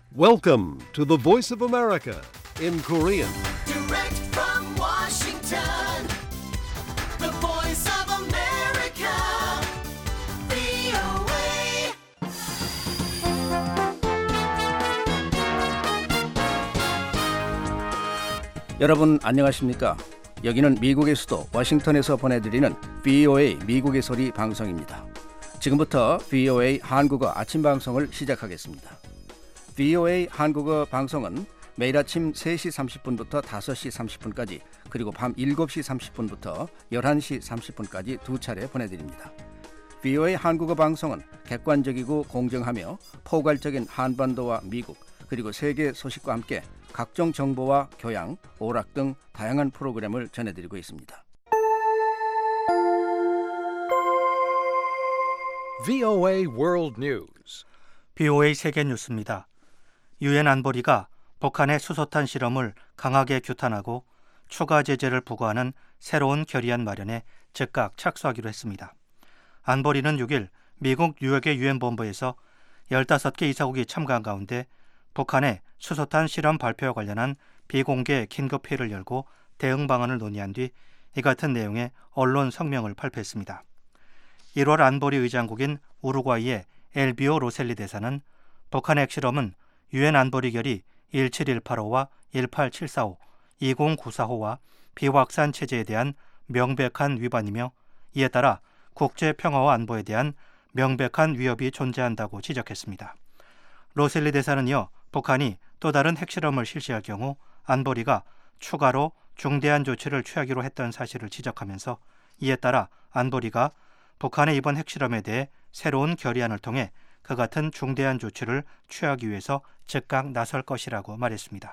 Welcome to the Voice of America in Korean. Direct from Washington, the voice of America, VOA. 여러분 안녕하십니까? 여기는 미국의 수도 워싱턴에서 보내드리는 VOA 미국의 소리 방송입니다. 지금부터 VOA 한국어 아침 방송을 시작하겠습니다. VOA 한국어 방송은 매일 아침 3시 30분부터 5시 30분까지 그리고 밤 7시 30분부터 11시 30분까지 두 차례 보내드립니다. VOA 한국어 방송은 객관적이고 공정하며 포괄적인 한반도와 미국 그리고 세계 소식과 함께 각종 정보와 교양, 오락 등 다양한 프로그램을 전해드리고 있습니다. VOA World News. VOA 세계 뉴스입니다. 유엔 안보리가 북한의 수소탄 실험을 강하게 규탄하고 추가 제재를 부과하는 새로운 결의안 마련에 즉각 착수하기로 했습니다. 안보리는 6일 미국 뉴욕의 유엔 본부에서 15개 이사국이 참가한 가운데 북한의 수소탄 실험 발표와 관련한 비공개 긴급회의를 열고 대응 방안을 논의한 뒤 이 같은 내용의 언론 성명을 발표했습니다. 1월 안보리 의장국인 우루과이의 엘비오 로셀리 대사는 북한의 핵실험은 유엔 안보리 결의 17185와 18745, 20945와 비확산 체제에 대한 명백한 위반이며 이에 따라 국제 평화와 안보에 대한 명백한 위협이 존재한다고 지적했습니다. 로셀리 대사는 이어 북한이 또 다른 핵실험을 실시할 경우 안보리가 추가로 중대한 조치를 취하기로 했던 사실을 지적하면서 이에 따라 안보리가 북한의 이번 핵실험에 대해 새로운 결의안을 통해 그 같은 중대한 조치를 취하기 위해서 즉각 나설 것이라고 말했습니다.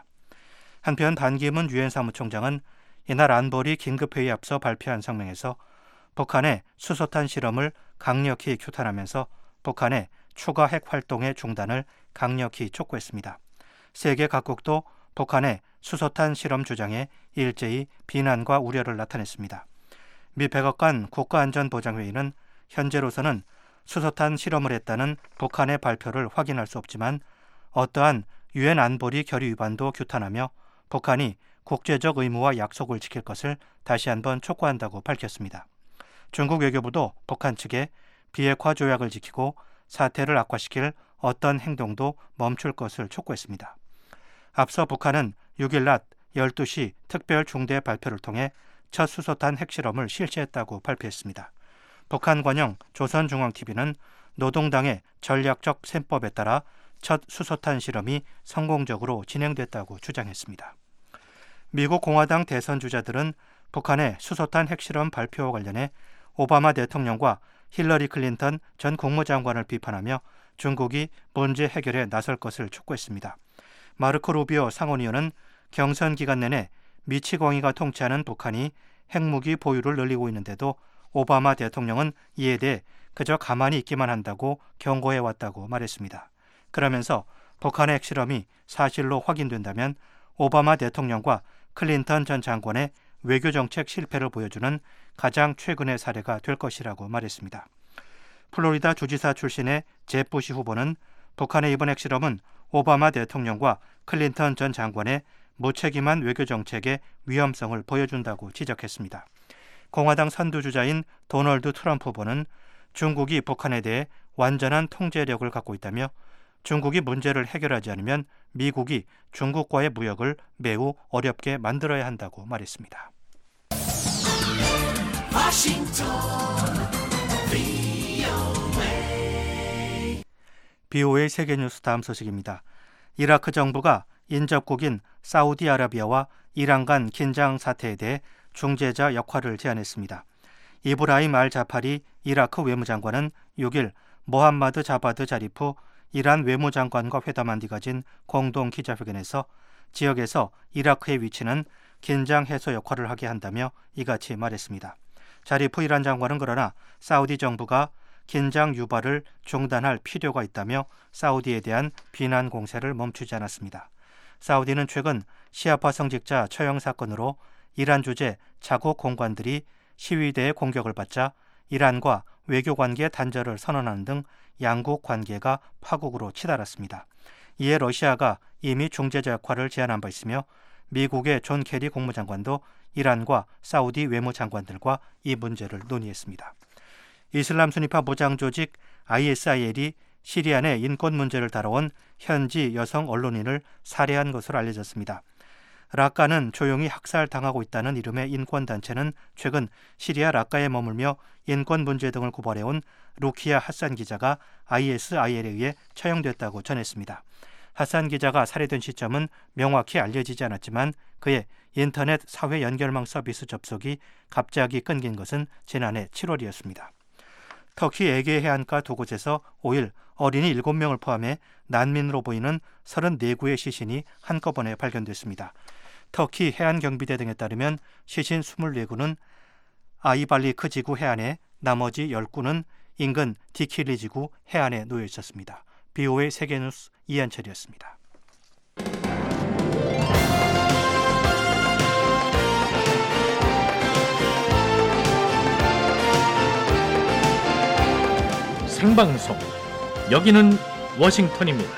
한편 반기문 유엔 사무총장은 이날 안보리 긴급회의에 앞서 발표한 성명에서 북한의 수소탄 실험을 강력히 규탄하면서 북한의 추가 핵 활동의 중단을 강력히 촉구했습니다. 세계 각국도 북한의 수소탄 실험 주장에 일제히 비난과 우려를 나타냈습니다. 미 백악관 국가안전보장회의는 현재로서는 수소탄 실험을 했다는 북한의 발표를 확인할 수 없지만 어떠한 유엔 안보리 결의 위반도 규탄하며 북한이 국제적 의무와 약속을 지킬 것을 다시 한번 촉구한다고 밝혔습니다. 중국 외교부도 북한 측에 비핵화 조약을 지키고 사태를 악화시킬 어떤 행동도 멈출 것을 촉구했습니다. 앞서 북한은 6일 낮 12시 특별 중대 발표를 통해 첫 수소탄 핵실험을 실시했다고 발표했습니다. 북한 관영 조선중앙TV는 노동당의 전략적 셈법에 따라 첫 수소탄 실험이 성공적으로 진행됐다고 주장했습니다. 미국 공화당 대선 주자들은 북한의 수소탄 핵실험 발표와 관련해 오바마 대통령과 힐러리 클린턴 전 국무장관을 비판하며 중국이 문제 해결에 나설 것을 촉구했습니다. 마르코 루비오 상원의원은 경선 기간 내내 미치광이가 통치하는 북한이 핵무기 보유를 늘리고 있는데도 오바마 대통령은 이에 대해 그저 가만히 있기만 한다고 경고해왔다고 말했습니다. 그러면서 북한의 핵실험이 사실로 확인된다면 오바마 대통령과 클린턴 전 장관의 외교정책 실패를 보여주는 가장 최근의 사례가 될 것이라고 말했습니다. 플로리다 주지사 출신의 잽 부시 후보는 북한의 이번 핵실험은 오바마 대통령과 클린턴 전 장관의 무책임한 외교정책의 위험성을 보여준다고 지적했습니다. 공화당 선두주자인 도널드 트럼프 후보는 중국이 북한에 대해 완전한 통제력을 갖고 있다며 중국이 문제를 해결하지 않으면 미국이 중국과의 무역을 매우 어렵게 만들어야 한다고 말했습니다. VOA 세계뉴스 다음 소식입니다. 이라크 정부가 인접국인 사우디아라비아와 이란 간 긴장 사태에 대해 중재자 역할을 제안했습니다. 이브라임 알 자파리 이라크 외무장관은 6일 모함마드 자바드 자리프 이란 외무장관과 회담한 뒤 가진 공동 기자회견에서 지역에서 이라크의 위치는 긴장 해소 역할을 하게 한다며 이같이 말했습니다. 자리프 이란 장관은 그러나 사우디 정부가 긴장 유발을 중단할 필요가 있다며 사우디에 대한 비난 공세를 멈추지 않았습니다. 사우디는 최근 시아파 성직자 처형 사건으로 이란 주재 자국 공관들이 시위대의 공격을 받자 이란과 외교관계 단절을 선언하는 등 양국 관계가 파국으로 치달았습니다. 이에 러시아가 이미 중재자 역할을 제안한 바 있으며 미국의 존 케리 국무장관도 이란과 사우디 외무장관들과 이 문제를 논의했습니다. 이슬람 순위파 무장조직 ISIL이 시리아 내 인권 문제를 다뤄온 현지 여성 언론인을 살해한 것으로 알려졌습니다. 라카는 조용히 학살당하고 있다는 이름의 인권단체는 최근 시리아 라카에 머물며 인권 문제 등을 고발해온 루키아 하산 기자가 ISIL에 의해 처형됐다고 전했습니다. 하산 기자가 살해된 시점은 명확히 알려지지 않았지만 그의 인터넷 사회 연결망 서비스 접속이 갑자기 끊긴 것은 지난해 7월이었습니다. 터키 에게 해안가 두 곳에서 5일 어린이 7명을 포함해 난민으로 보이는 34구의 시신이 한꺼번에 발견됐습니다. 터키 해안경비대 등에 따르면 시신 24구는 아이발리크 지구 해안에, 나머지 10구는 인근 디킬리 지구 해안에 놓여 있었습니다. BOA 세계뉴스 이한철이었습니다. 생방송 여기는 워싱턴입니다.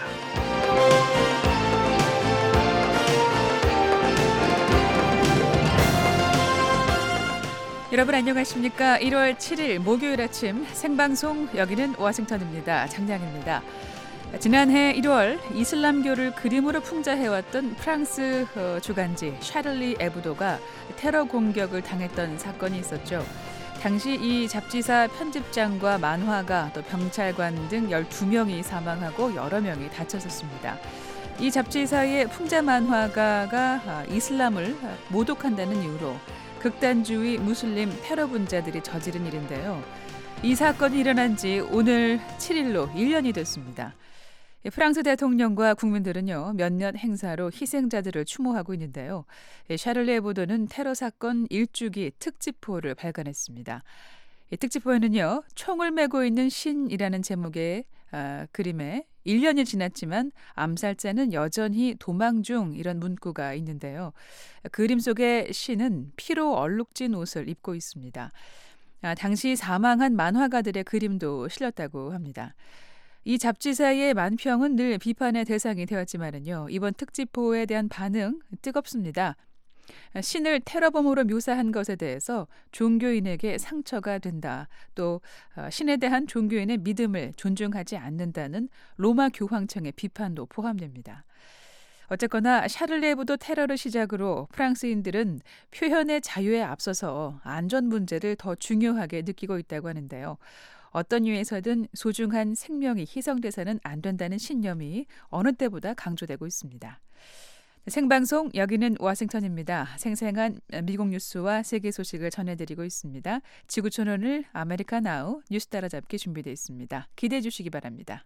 여러분 안녕하십니까? 1월 7일 목요일 아침 생방송 여기는 워싱턴입니다. 장량입니다. 지난해 1월 이슬람교를 그림으로 풍자해왔던 프랑스 주간지 샤를리 에브도가 테러 공격을 당했던 사건이 있었죠. 당시 이 잡지사 편집장과 만화가 또 병찰관 등 12명이 사망하고 여러 명이 다쳤었습니다. 이 잡지사의 풍자 만화가가 이슬람을 모독한다는 이유로 극단주의 무슬림 테러 분자들이 저지른 일인데요. 이 사건이 일어난 지 오늘 7일로 1년이 됐습니다. 프랑스 대통령과 국민들은요, 몇몇 행사로 희생자들을 추모하고 있는데요. 샤를리 에브도는 테러 사건 1주기 특집호를 발간했습니다. 이 특집호에는요, 총을 메고 있는 신이라는 제목의 그림에 1년이 지났지만 암살자는 여전히 도망 중 이런 문구가 있는데요. 그림 속의 신은 피로 얼룩진 옷을 입고 있습니다. 당시 사망한 만화가들의 그림도 실렸다고 합니다. 이 잡지사의 만평은 늘 비판의 대상이 되었지만은요, 이번 특집호에 대한 반응 뜨겁습니다. 신을 테러범으로 묘사한 것에 대해서 종교인에게 상처가 된다. 또 신에 대한 종교인의 믿음을 존중하지 않는다는 로마 교황청의 비판도 포함됩니다. 어쨌거나 샤를리 에브도 테러를 시작으로 프랑스인들은 표현의 자유에 앞서서 안전 문제를 더 중요하게 느끼고 있다고 하는데요. 어떤 이유에서든 소중한 생명이 희생돼서는 안 된다는 신념이 어느 때보다 강조되고 있습니다. 생방송 여기는 워싱턴입니다. 생생한 미국 뉴스와 세계 소식을 전해드리고 있습니다. 지구촌 오늘 아메리카 나우 뉴스 따라잡기 준비되어 있습니다. 기대해 주시기 바랍니다.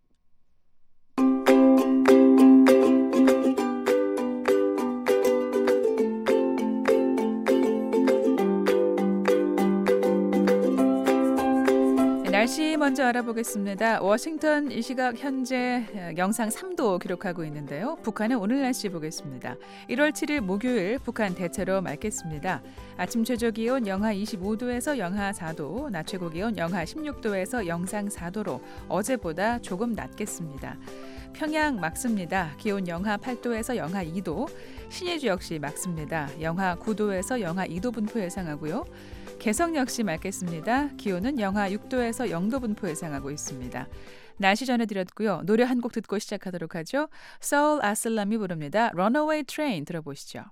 날씨 먼저 알아보겠습니다. 워싱턴 이 시각 현재 영상 3도 기록하고 있는데요. 북한의 오늘 날씨 보겠습니다. 1월 7일 목요일 북한 대체로 맑겠습니다. 아침 최저 기온 영하 25도에서 영하 4도, 낮 최고 기온 영하 16도에서 영상 4도로 어제보다 조금 낮겠습니다. 평양 맑습니다. 기온 영하 8도에서 영하 2도, 신의주 역시 맑습니다. 영하 9도에서 영하 2도 분포 예상하고요. 개성 역시 맑겠습니다. 기온은 영하 6도에서 0도 분포 예상하고 있습니다. 날씨 전해드렸고요. 노래 한 곡 듣고 시작하도록 하죠. 소울 아슬람이 부릅니다. Runaway Train 들어보시죠.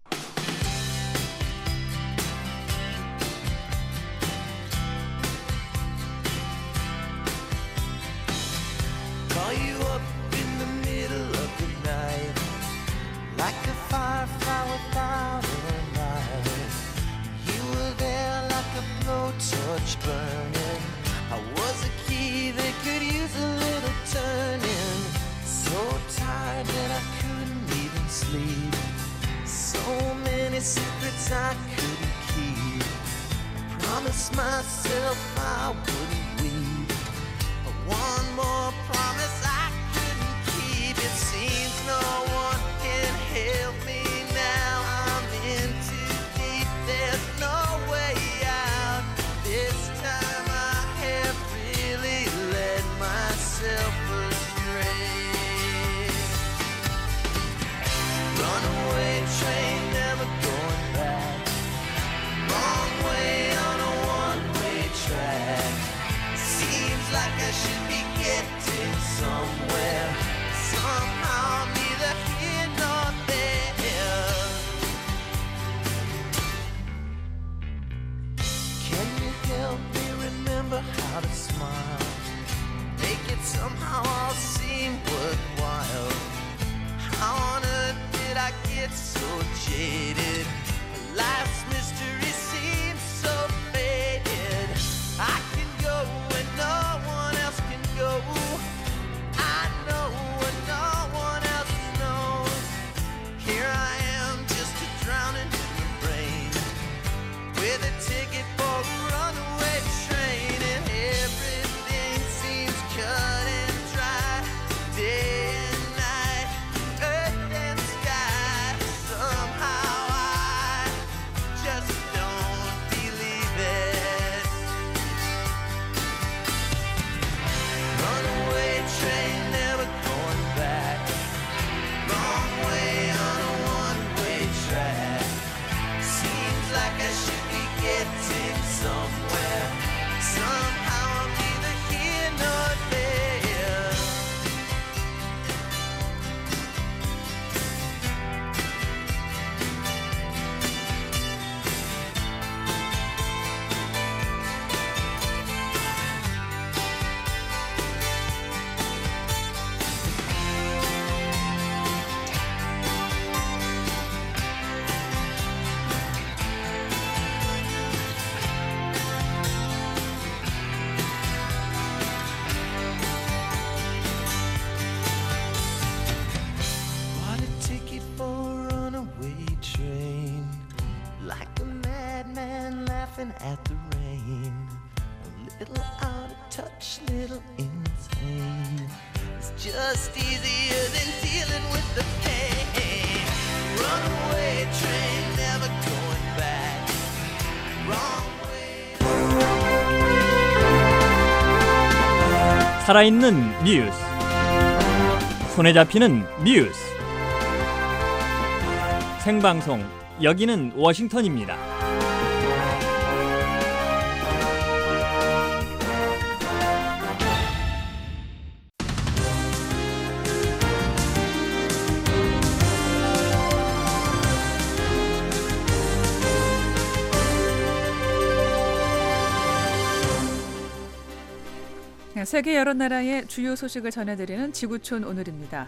Call you up in the middle of the night, like a firefly without a light. You were there like a blowtorch burning. I was a key that could use a little turning. So tired that I couldn't even sleep. So many secrets I couldn't keep. I promised myself I wouldn't weep. But one more promise I couldn't keep. It seems no one can help me now. I'm in too deep, there's no way out. This time I have really led myself astray. jaded. Life's mystery seems so faded. I can go where no one else can go. I know what no one else knows. Here I am, just a drowning in the rain, with a ticket for a runaway train, and everything seems cut and dry. Day and night, earth and sky. Somehow I just don't believe it. Runaway train, never going back. Wrong way on a one-way track. Seems like I should be getting somewhere. Somehow I'm neither here nor there. Bought a ticket for a runaway train, like a madman laughing at the rain. A little out of touch, little insane. It's just easier than dealing with the pain. Runaway train, never going back. Wrong way. 살아있는 뉴스, 손에 잡히는 뉴스, 생방송 여기는 워싱턴입니다. 세계 여러 나라의 주요 소식을 전해드리는 지구촌 오늘입니다.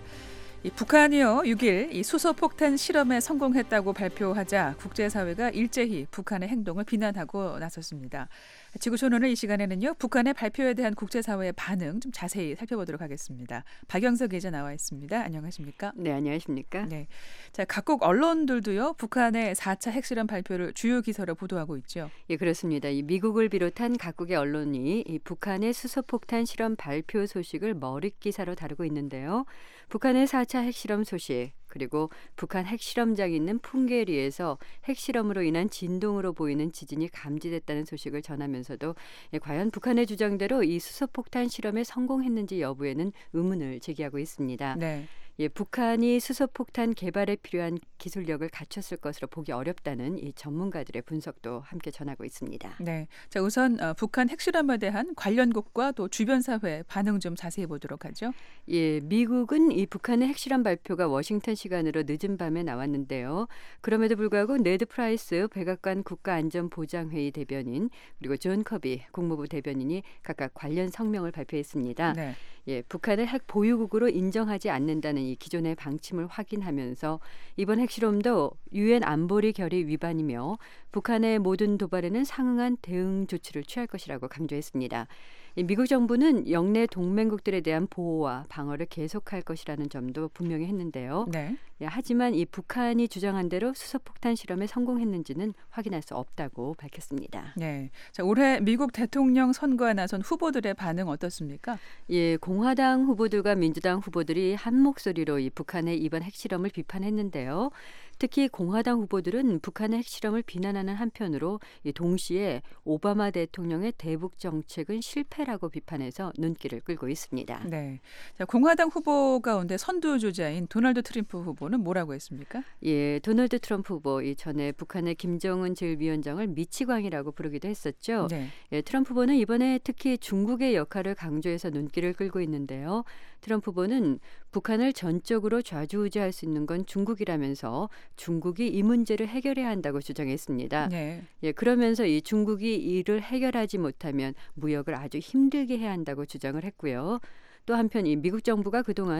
북한이요 6일 이 수소폭탄 실험에 성공했다고 발표하자 국제사회가 일제히 북한의 행동을 비난하고 나섰습니다. 지구촌 오늘 이 시간에는요 북한의 발표에 대한 국제사회의 반응 좀 자세히 살펴보도록 하겠습니다. 박영석 기자 나와 있습니다. 안녕하십니까? 네, 안녕하십니까? 네, 자 각국 언론들도요 북한의 4차 핵실험 발표를 주요 기사로 보도하고 있죠. 예, 그렇습니다. 이 미국을 비롯한 각국의 언론이 이 북한의 수소폭탄 실험 발표 소식을 머릿 기사로 다루고 있는데요. 북한의 4차 핵실험 소식, 그리고 북한 핵실험장이 있는 풍계리에서 핵실험으로 인한 진동으로 보이는 지진이 감지됐다는 소식을 전하면서도 과연 북한의 주장대로 이 수소폭탄 실험에 성공했는지 여부에는 의문을 제기하고 있습니다. 네. 예, 북한이 수소폭탄 개발에 필요한 기술력을 갖췄을 것으로 보기 어렵다는 이 전문가들의 분석도 함께 전하고 있습니다. 네, 자 우선 북한 핵실험에 대한 관련국과 또 주변 사회 반응 좀 자세히 보도록 하죠. 예, 미국은 이 북한의 핵실험 발표가 워싱턴 시간으로 늦은 밤에 나왔는데요. 그럼에도 불구하고 네드 프라이스 백악관 국가안전보장회의 대변인 그리고 존 커비 국무부 대변인이 각각 관련 성명을 발표했습니다. 네. 예, 북한을 핵 보유국으로 인정하지 않는다는 이 기존의 방침을 확인하면서 이번 핵실험도 유엔 안보리 결의 위반이며 북한의 모든 도발에는 상응한 대응 조치를 취할 것이라고 강조했습니다. 미국 정부는 영내 동맹국들에 대한 보호와 방어를 계속할 것이라는 점도 분명히 했는데요. 네. 하지만 이 북한이 주장한 대로 수소폭탄 실험에 성공했는지는 확인할 수 없다고 밝혔습니다. 네. 자, 올해 미국 대통령 선거에 나선 후보들의 반응 어떻습니까? 예, 공화당 후보들과 민주당 후보들이 한 목소리로 이 북한의 이번 핵실험을 비판했는데요. 특히 공화당 후보들은 북한의 핵실험을 비난하는 한편으로 동시에 오바마 대통령의 대북 정책은 실패라고 비판해서 눈길을 끌고 있습니다. 네. 자, 공화당 후보 가운데 선두주자인 도널드 트럼프 후보는 뭐라고 했습니까? 예, 도널드 트럼프 후보 이전에 북한의 김정은 제1위원장을 미치광이라고 부르기도 했었죠. 네. 예, 트럼프 후보는 이번에 특히 중국의 역할을 강조해서 눈길을 끌고 있는데요. 트럼프 후보는 북한을 전적으로 좌지우지할 수 있는 건 중국이라면서 중국이 이 문제를 해결해야 한다고 주장했습니다. 네. 예, 그러면서 이 중국이 이를 해결하지 못하면 무역을 아주 힘들게 해야 한다고 주장을 했고요. 또 한편 이 미국 정부가 그동안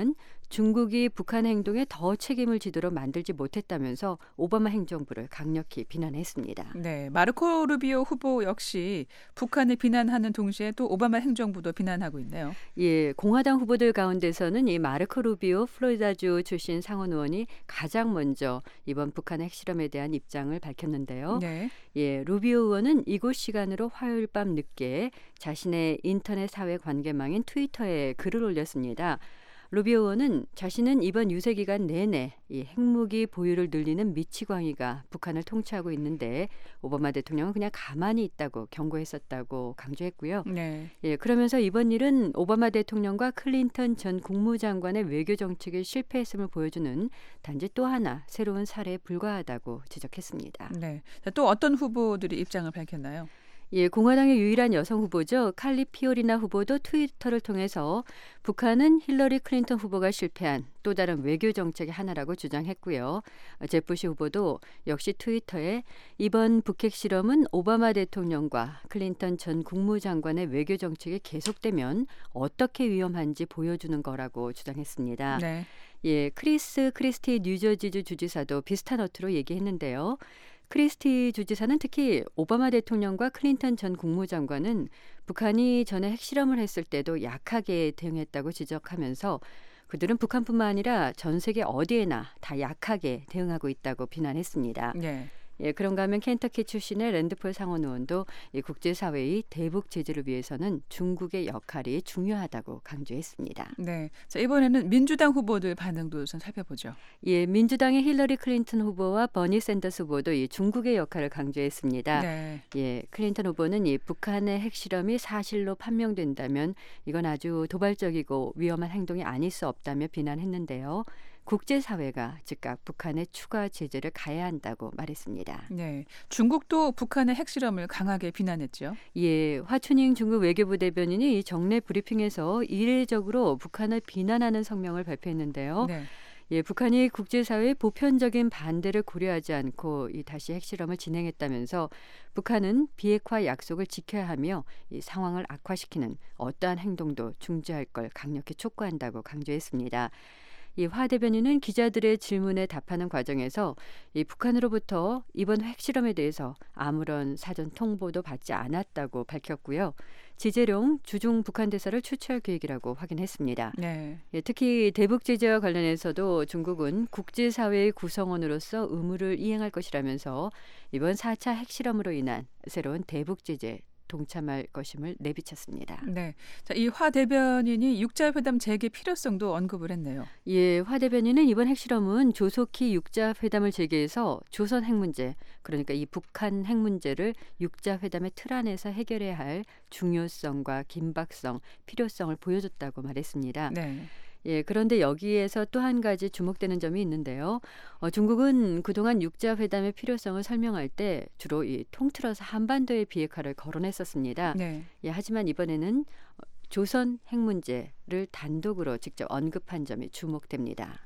중국이 북한 행동에 더 책임을 지도록 만들지 못했다면서 오바마 행정부를 강력히 비난했습니다. 네, 마르코 루비오 후보 역시 북한을 비난하는 동시에 또 오바마 행정부도 비난하고 있네요. 예, 공화당 후보들 가운데서는 이 마르코 루비오 플로리다주 출신 상원 의원이 가장 먼저 이번 북한의 핵실험에 대한 입장을 밝혔는데요. 네. 예, 루비오 의원은 이곳 시간으로 화요일 밤 늦게 자신의 인터넷 사회 관계망인 트위터에 글을 올렸습니다. 루비오 의원은 자신은 이번 유세 기간 내내 이 핵무기 보유를 늘리는 미치광이가 북한을 통치하고 있는데 오바마 대통령은 그냥 가만히 있다고 경고했었다고 강조했고요. 네. 예, 그러면서 이번 일은 오바마 대통령과 클린턴 전 국무장관의 외교 정책이 실패했음을 보여주는 단지 또 하나 새로운 사례에 불과하다고 지적했습니다. 네. 자, 또 어떤 후보들이 입장을 밝혔나요? 예, 공화당의 유일한 여성 후보죠. 칼리 피오리나 후보도 트위터를 통해서 북한은 힐러리 클린턴 후보가 실패한 또 다른 외교 정책의 하나라고 주장했고요. 제프시 후보도 역시 트위터에 이번 북핵 실험은 오바마 대통령과 클린턴 전 국무장관의 외교 정책이 계속되면 어떻게 위험한지 보여주는 거라고 주장했습니다. 네. 예, 크리스티 뉴저지주 주지사도 비슷한 어투로 얘기했는데요. 크리스티 주지사는 특히 오바마 대통령과 클린턴 전 국무장관은 북한이 전에 핵실험을 했을 때도 약하게 대응했다고 지적하면서 그들은 북한뿐만 아니라 전 세계 어디에나 다 약하게 대응하고 있다고 비난했습니다. 네. 예, 그런가 하면 켄터키 출신의 랜드폴 상원 의원도 이 국제사회의 대북 제재를 위해서는 중국의 역할이 중요하다고 강조했습니다. 네. 자, 이번에는 민주당 후보들 반응도 우선 살펴보죠. 예, 민주당의 힐러리 클린턴 후보와 버니 샌더스 후보도 이 중국의 역할을 강조했습니다. 네. 예, 클린턴 후보는 이 북한의 핵실험이 사실로 판명된다면 이건 아주 도발적이고 위험한 행동이 아닐 수 없다며 비난했는데요. 국제사회가 즉각 북한의 추가 제재를 가해야 한다고 말했습니다. 네. 중국도 북한의 핵실험을 강하게 비난했죠. 예, 화춘잉 중국 외교부 대변인이 이 정례 브리핑에서 이례적으로 북한을 비난하는 성명을 발표했는데요. 네. 예, 북한이 국제사회의 보편적인 반대를 고려하지 않고 이 다시 핵실험을 진행했다면서 북한은 비핵화 약속을 지켜야 하며 이 상황을 악화시키는 어떠한 행동도 중지할 걸 강력히 촉구한다고 강조했습니다. 이 화 대변인은 기자들의 질문에 답하는 과정에서 이 북한으로부터 이번 핵실험에 대해서 아무런 사전 통보도 받지 않았다고 밝혔고요. 지재룡 주중 북한 대사를 추천할 계획이라고 확인했습니다. 네. 예, 특히 대북 제재와 관련해서도 중국은 국제사회의 구성원으로서 의무를 이행할 것이라면서 이번 4차 핵실험으로 인한 새로운 대북 제재 동참할 것임을 내비쳤습니다. 네. 자, 이 화 대변인이 육자회담 재개 필요성도 언급을 했네요. 예, 화 대변인은 이번 핵실험은 조속히 육자회담을 재개해서 조선 핵 문제, 그러니까 이 북한 핵 문제를 육자회담의 틀 안에서 해결해야 할 중요성과 긴박성, 필요성을 보여줬다고 말했습니다. 네. 예, 그런데 여기에서 또 한 가지 주목되는 점이 있는데요. 중국은 그동안 육자회담의 필요성을 설명할 때 주로 이 통틀어서 한반도의 비핵화를 거론했었습니다. 네. 예, 하지만 이번에는 조선 핵 문제를 단독으로 직접 언급한 점이 주목됩니다.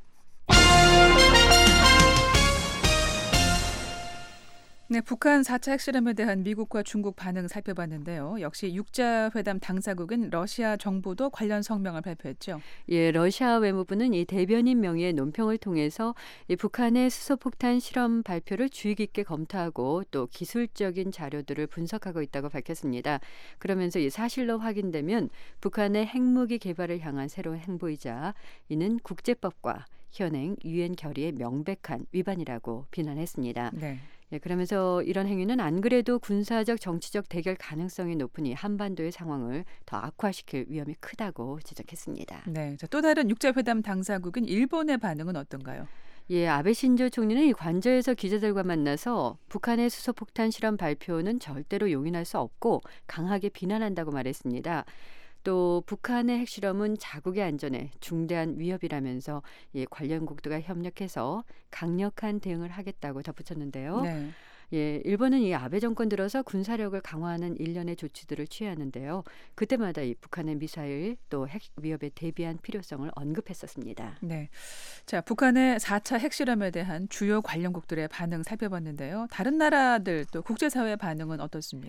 네, 북한 4차 핵실험에 대한 미국과 중국 반응 살펴봤는데요. 역시 육자회담 당사국인 러시아 정부도 관련 성명을 발표했죠. 예, 러시아 외무부는 이 대변인 명의의 논평을 통해서 이 북한의 수소폭탄 실험 발표를 주의 깊게 검토하고 또 기술적인 자료들을 분석하고 있다고 밝혔습니다. 그러면서 이 사실로 확인되면 북한의 핵무기 개발을 향한 새로운 행보이자 이는 국제법과 현행 유엔 결의의 명백한 위반이라고 비난했습니다. 네. 예, 그러면서 이런 행위는 안 그래도 군사적 정치적 대결 가능성이 높으니 한반도의 상황을 더 악화시킬 위험이 크다고 지적했습니다. 네. 자, 또 다른 육자회담 당사국인 일본의 반응은 어떤가요? 예, 아베 신조 총리는 이 관저에서 기자들과 만나서 북한의 수소폭탄 실험 발표는 절대로 용인할 수 없고 강하게 비난한다고 말했습니다. 또 북한의 핵실험은 자국의 안전에 중대한 위협이라면서 예, 관련국들과 협력해서 강력한 대응을 하겠다고 덧붙였는데요. 네. 예, 일본은 이 아베 정권 들어서 군사력을 강화하는 일련의 조치들을 취하는데요. 그때마다 이 북한의 미사일 또 핵 위협에 대비한 필요성을 언급했었습니다. 네. 자, 북한의 4차 핵실험에 대한 주요 관련국들의 반응 살펴봤는데요. 다른 나라들 또 국제사회 반응은 어떻습니까?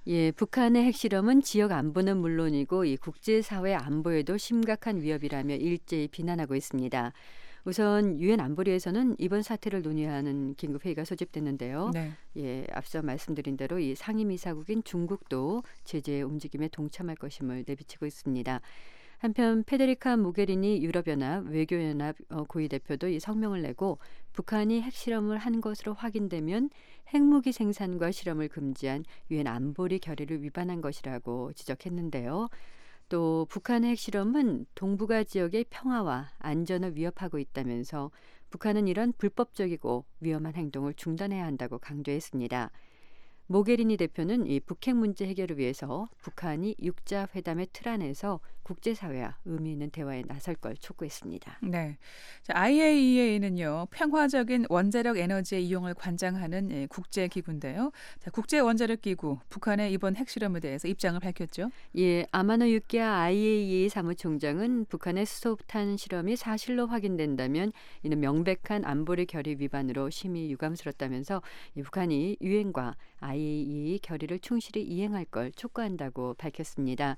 예, 북한의 핵실험은 지역 안보는 물론이고 이 국제사회 안보에도 심각한 위협이라며 일제히 비난하고 있습니다. 우선 유엔 안보리에서는 이번 사태를 논의하는 긴급 회의가 소집됐는데요. 네. 예, 앞서 말씀드린 대로 이 상임이사국인 중국도 제재 움직임에 동참할 것임을 내비치고 있습니다. 한편 페데리카 모게리니 유럽연합 외교연합 고위 대표도 이 성명을 내고 북한이 핵실험을 한 것으로 확인되면 핵무기 생산과 실험을 금지한 유엔 안보리 결의를 위반한 것이라고 지적했는데요. 또 북한의 핵실험은 동북아 지역의 평화와 안전을 위협하고 있다면서 북한은 이런 불법적이고 위험한 행동을 중단해야 한다고 강조했습니다. 모게리니 대표는 이 북핵 문제 해결을 위해서 북한이 육자 회담의 틀 안에서 국제사회와 의미 있는 대화에 나설 걸 촉구했습니다. 네. 자, IAEA는요, 평화적인 원자력 에너지의 이용을 관장하는 국제 기구인데요. 자, 국제 원자력 기구 북한의 이번 핵실험에 대해서 입장을 밝혔죠. 예, 아마노 유키아 IAEA 사무총장은 북한의 수소탄 실험이 사실로 확인된다면 이는 명백한 안보리 결의 위반으로 심히 유감스럽다면서 북한이 유엔과 IAEA 결의를 충실히 이행할 걸 촉구한다고 밝혔습니다.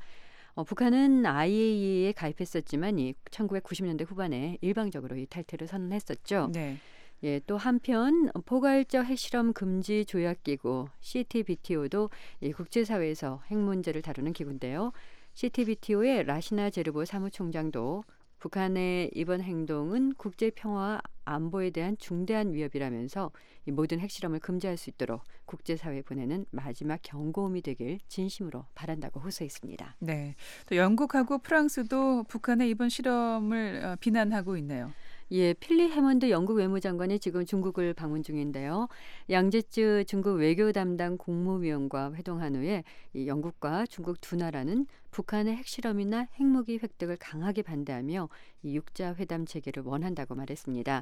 북한은 IAEA에 가입했었지만 1990년대 후반에 일방적으로 이 탈퇴를 선언했었죠. 네. 예, 또 한편 포괄적 핵실험 금지 조약기구 CTBTO도 이 국제사회에서 핵 문제를 다루는 기구인데요. CTBTO의 라시나 제르보 사무총장도 북한의 이번 행동은 국제 평화와 안보에 대한 중대한 위협이라면서 이 모든 핵실험을 금지할 수 있도록 국제사회에 보내는 마지막 경고음이 되길 진심으로 바란다고 호소했습니다. 네. 또 영국하고 프랑스도 북한의 이번 실험을 비난하고 있네요. 예, 필리 해먼드 영국 외무장관이 지금 중국을 방문 중인데요. 양제츠 중국 외교 담당 국무위원과 회동한 후에 이 영국과 중국 두 나라는 북한의 핵실험이나 핵무기 획득을 강하게 반대하며 이 육자 회담 체계를 원한다고 말했습니다.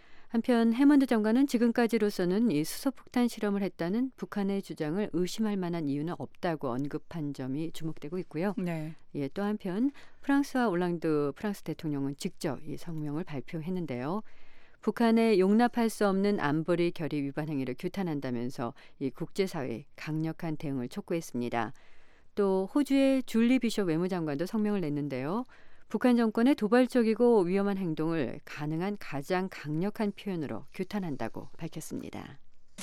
한편 해먼드 장관은 지금까지로서는 이 수소폭탄 실험을 했다는 북한의 주장을 의심할 만한 이유는 없다고 언급한 점이 주목되고 있고요. 네. 예, 또 한편 프랑스와 올랑드 프랑스 대통령은 직접 이 성명을 발표했는데요. 북한의 용납할 수 없는 안보리 결의 위반 행위를 규탄한다면서 이 국제사회에 강력한 대응을 촉구했습니다. 또 호주의 줄리 비숍 외무장관도 성명을 냈는데요. 북한 정권의 도발적이고 위험한 행동을 가능한 가장 강력한 표현으로 규탄한다고 밝혔습니다.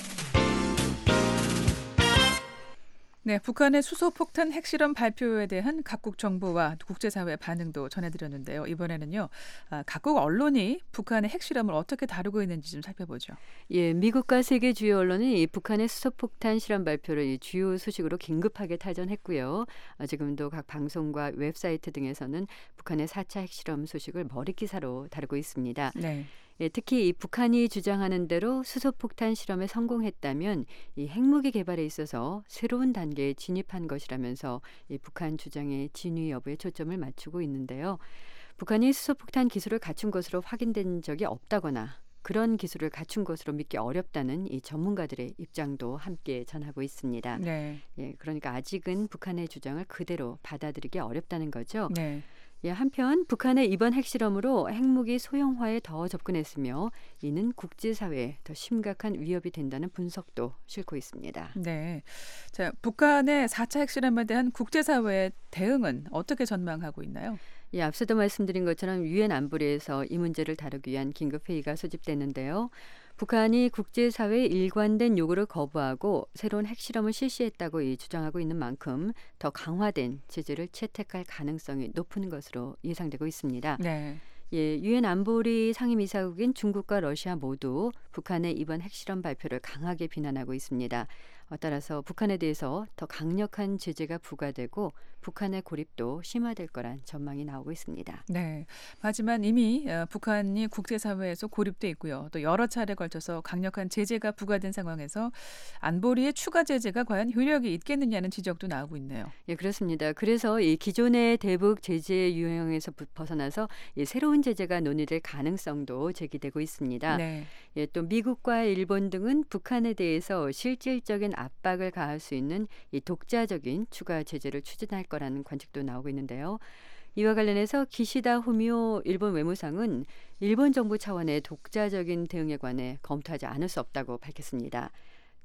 네, 북한의 수소폭탄 핵실험 발표에 대한 각국 정부와 국제사회 반응도 전해드렸는데요. 이번에는요, 각국 언론이 북한의 핵실험을 어떻게 다루고 있는지 좀 살펴보죠. 예, 미국과 세계 주요 언론이 이 북한의 수소폭탄 실험 발표를 이 주요 소식으로 긴급하게 탈전했고요. 지금도 각 방송과 웹사이트 등에서는 북한의 4차 핵실험 소식을 머릿기사로 다루고 있습니다. 네. 예, 특히 이 북한이 주장하는 대로 수소폭탄 실험에 성공했다면 이 핵무기 개발에 있어서 새로운 단계에 진입한 것이라면서 이 북한 주장의 진위 여부에 초점을 맞추고 있는데요. 북한이 수소폭탄 기술을 갖춘 것으로 확인된 적이 없다거나 그런 기술을 갖춘 것으로 믿기 어렵다는 이 전문가들의 입장도 함께 전하고 있습니다. 네. 예, 그러니까 아직은 북한의 주장을 그대로 받아들이기 어렵다는 거죠. 네. 예, 한편 북한의 이번 핵실험으로 핵무기 소형화에 더 접근했으며 이는 국제사회에 더 심각한 위협이 된다는 분석도 싣고 있습니다. 네. 자, 북한의 4차 핵실험에 대한 국제사회의 대응은 어떻게 전망하고 있나요? 예, 앞서도 말씀드린 것처럼 유엔 안보리에서 이 문제를 다루기 위한 긴급회의가 소집됐는데요. 북한이 국제사회의 일관된 요구를 거부하고 새로운 핵실험을 실시했다고 주장하고 있는 만큼 더 강화된 제재를 채택할 가능성이 높은 것으로 예상되고 있습니다. 네. 예, 유엔 안보리 상임이사국인 중국과 러시아 모두 북한의 이번 핵실험 발표를 강하게 비난하고 있습니다. 따라서 북한에 대해서 더 강력한 제재가 부과되고 북한의 고립도 심화될 거란 전망이 나오고 있습니다. 네. 하지만 이미 북한이 국제사회에서 고립돼 있고요. 또 여러 차례 걸쳐서 강력한 제재가 부과된 상황에서 안보리의 추가 제재가 과연 효력이 있겠느냐는 지적도 나오고 있네요. 예, 그렇습니다. 그래서 이 기존의 대북 제재 유형에서 벗어나서 새로운 제재가 논의될 가능성도 제기되고 있습니다. 네. 예, 또 미국과 일본 등은 북한에 대해서 실질적인 압박을 가할 수 있는 이 독자적인 추가 제재를 추진할 거라는 관측도 나오고 있는데요. 이와 관련해서 기시다 후미오 일본 외무상은 일본 정부 차원의 독자적인 대응에 관해 검토하지 않을 수 없다고 밝혔습니다.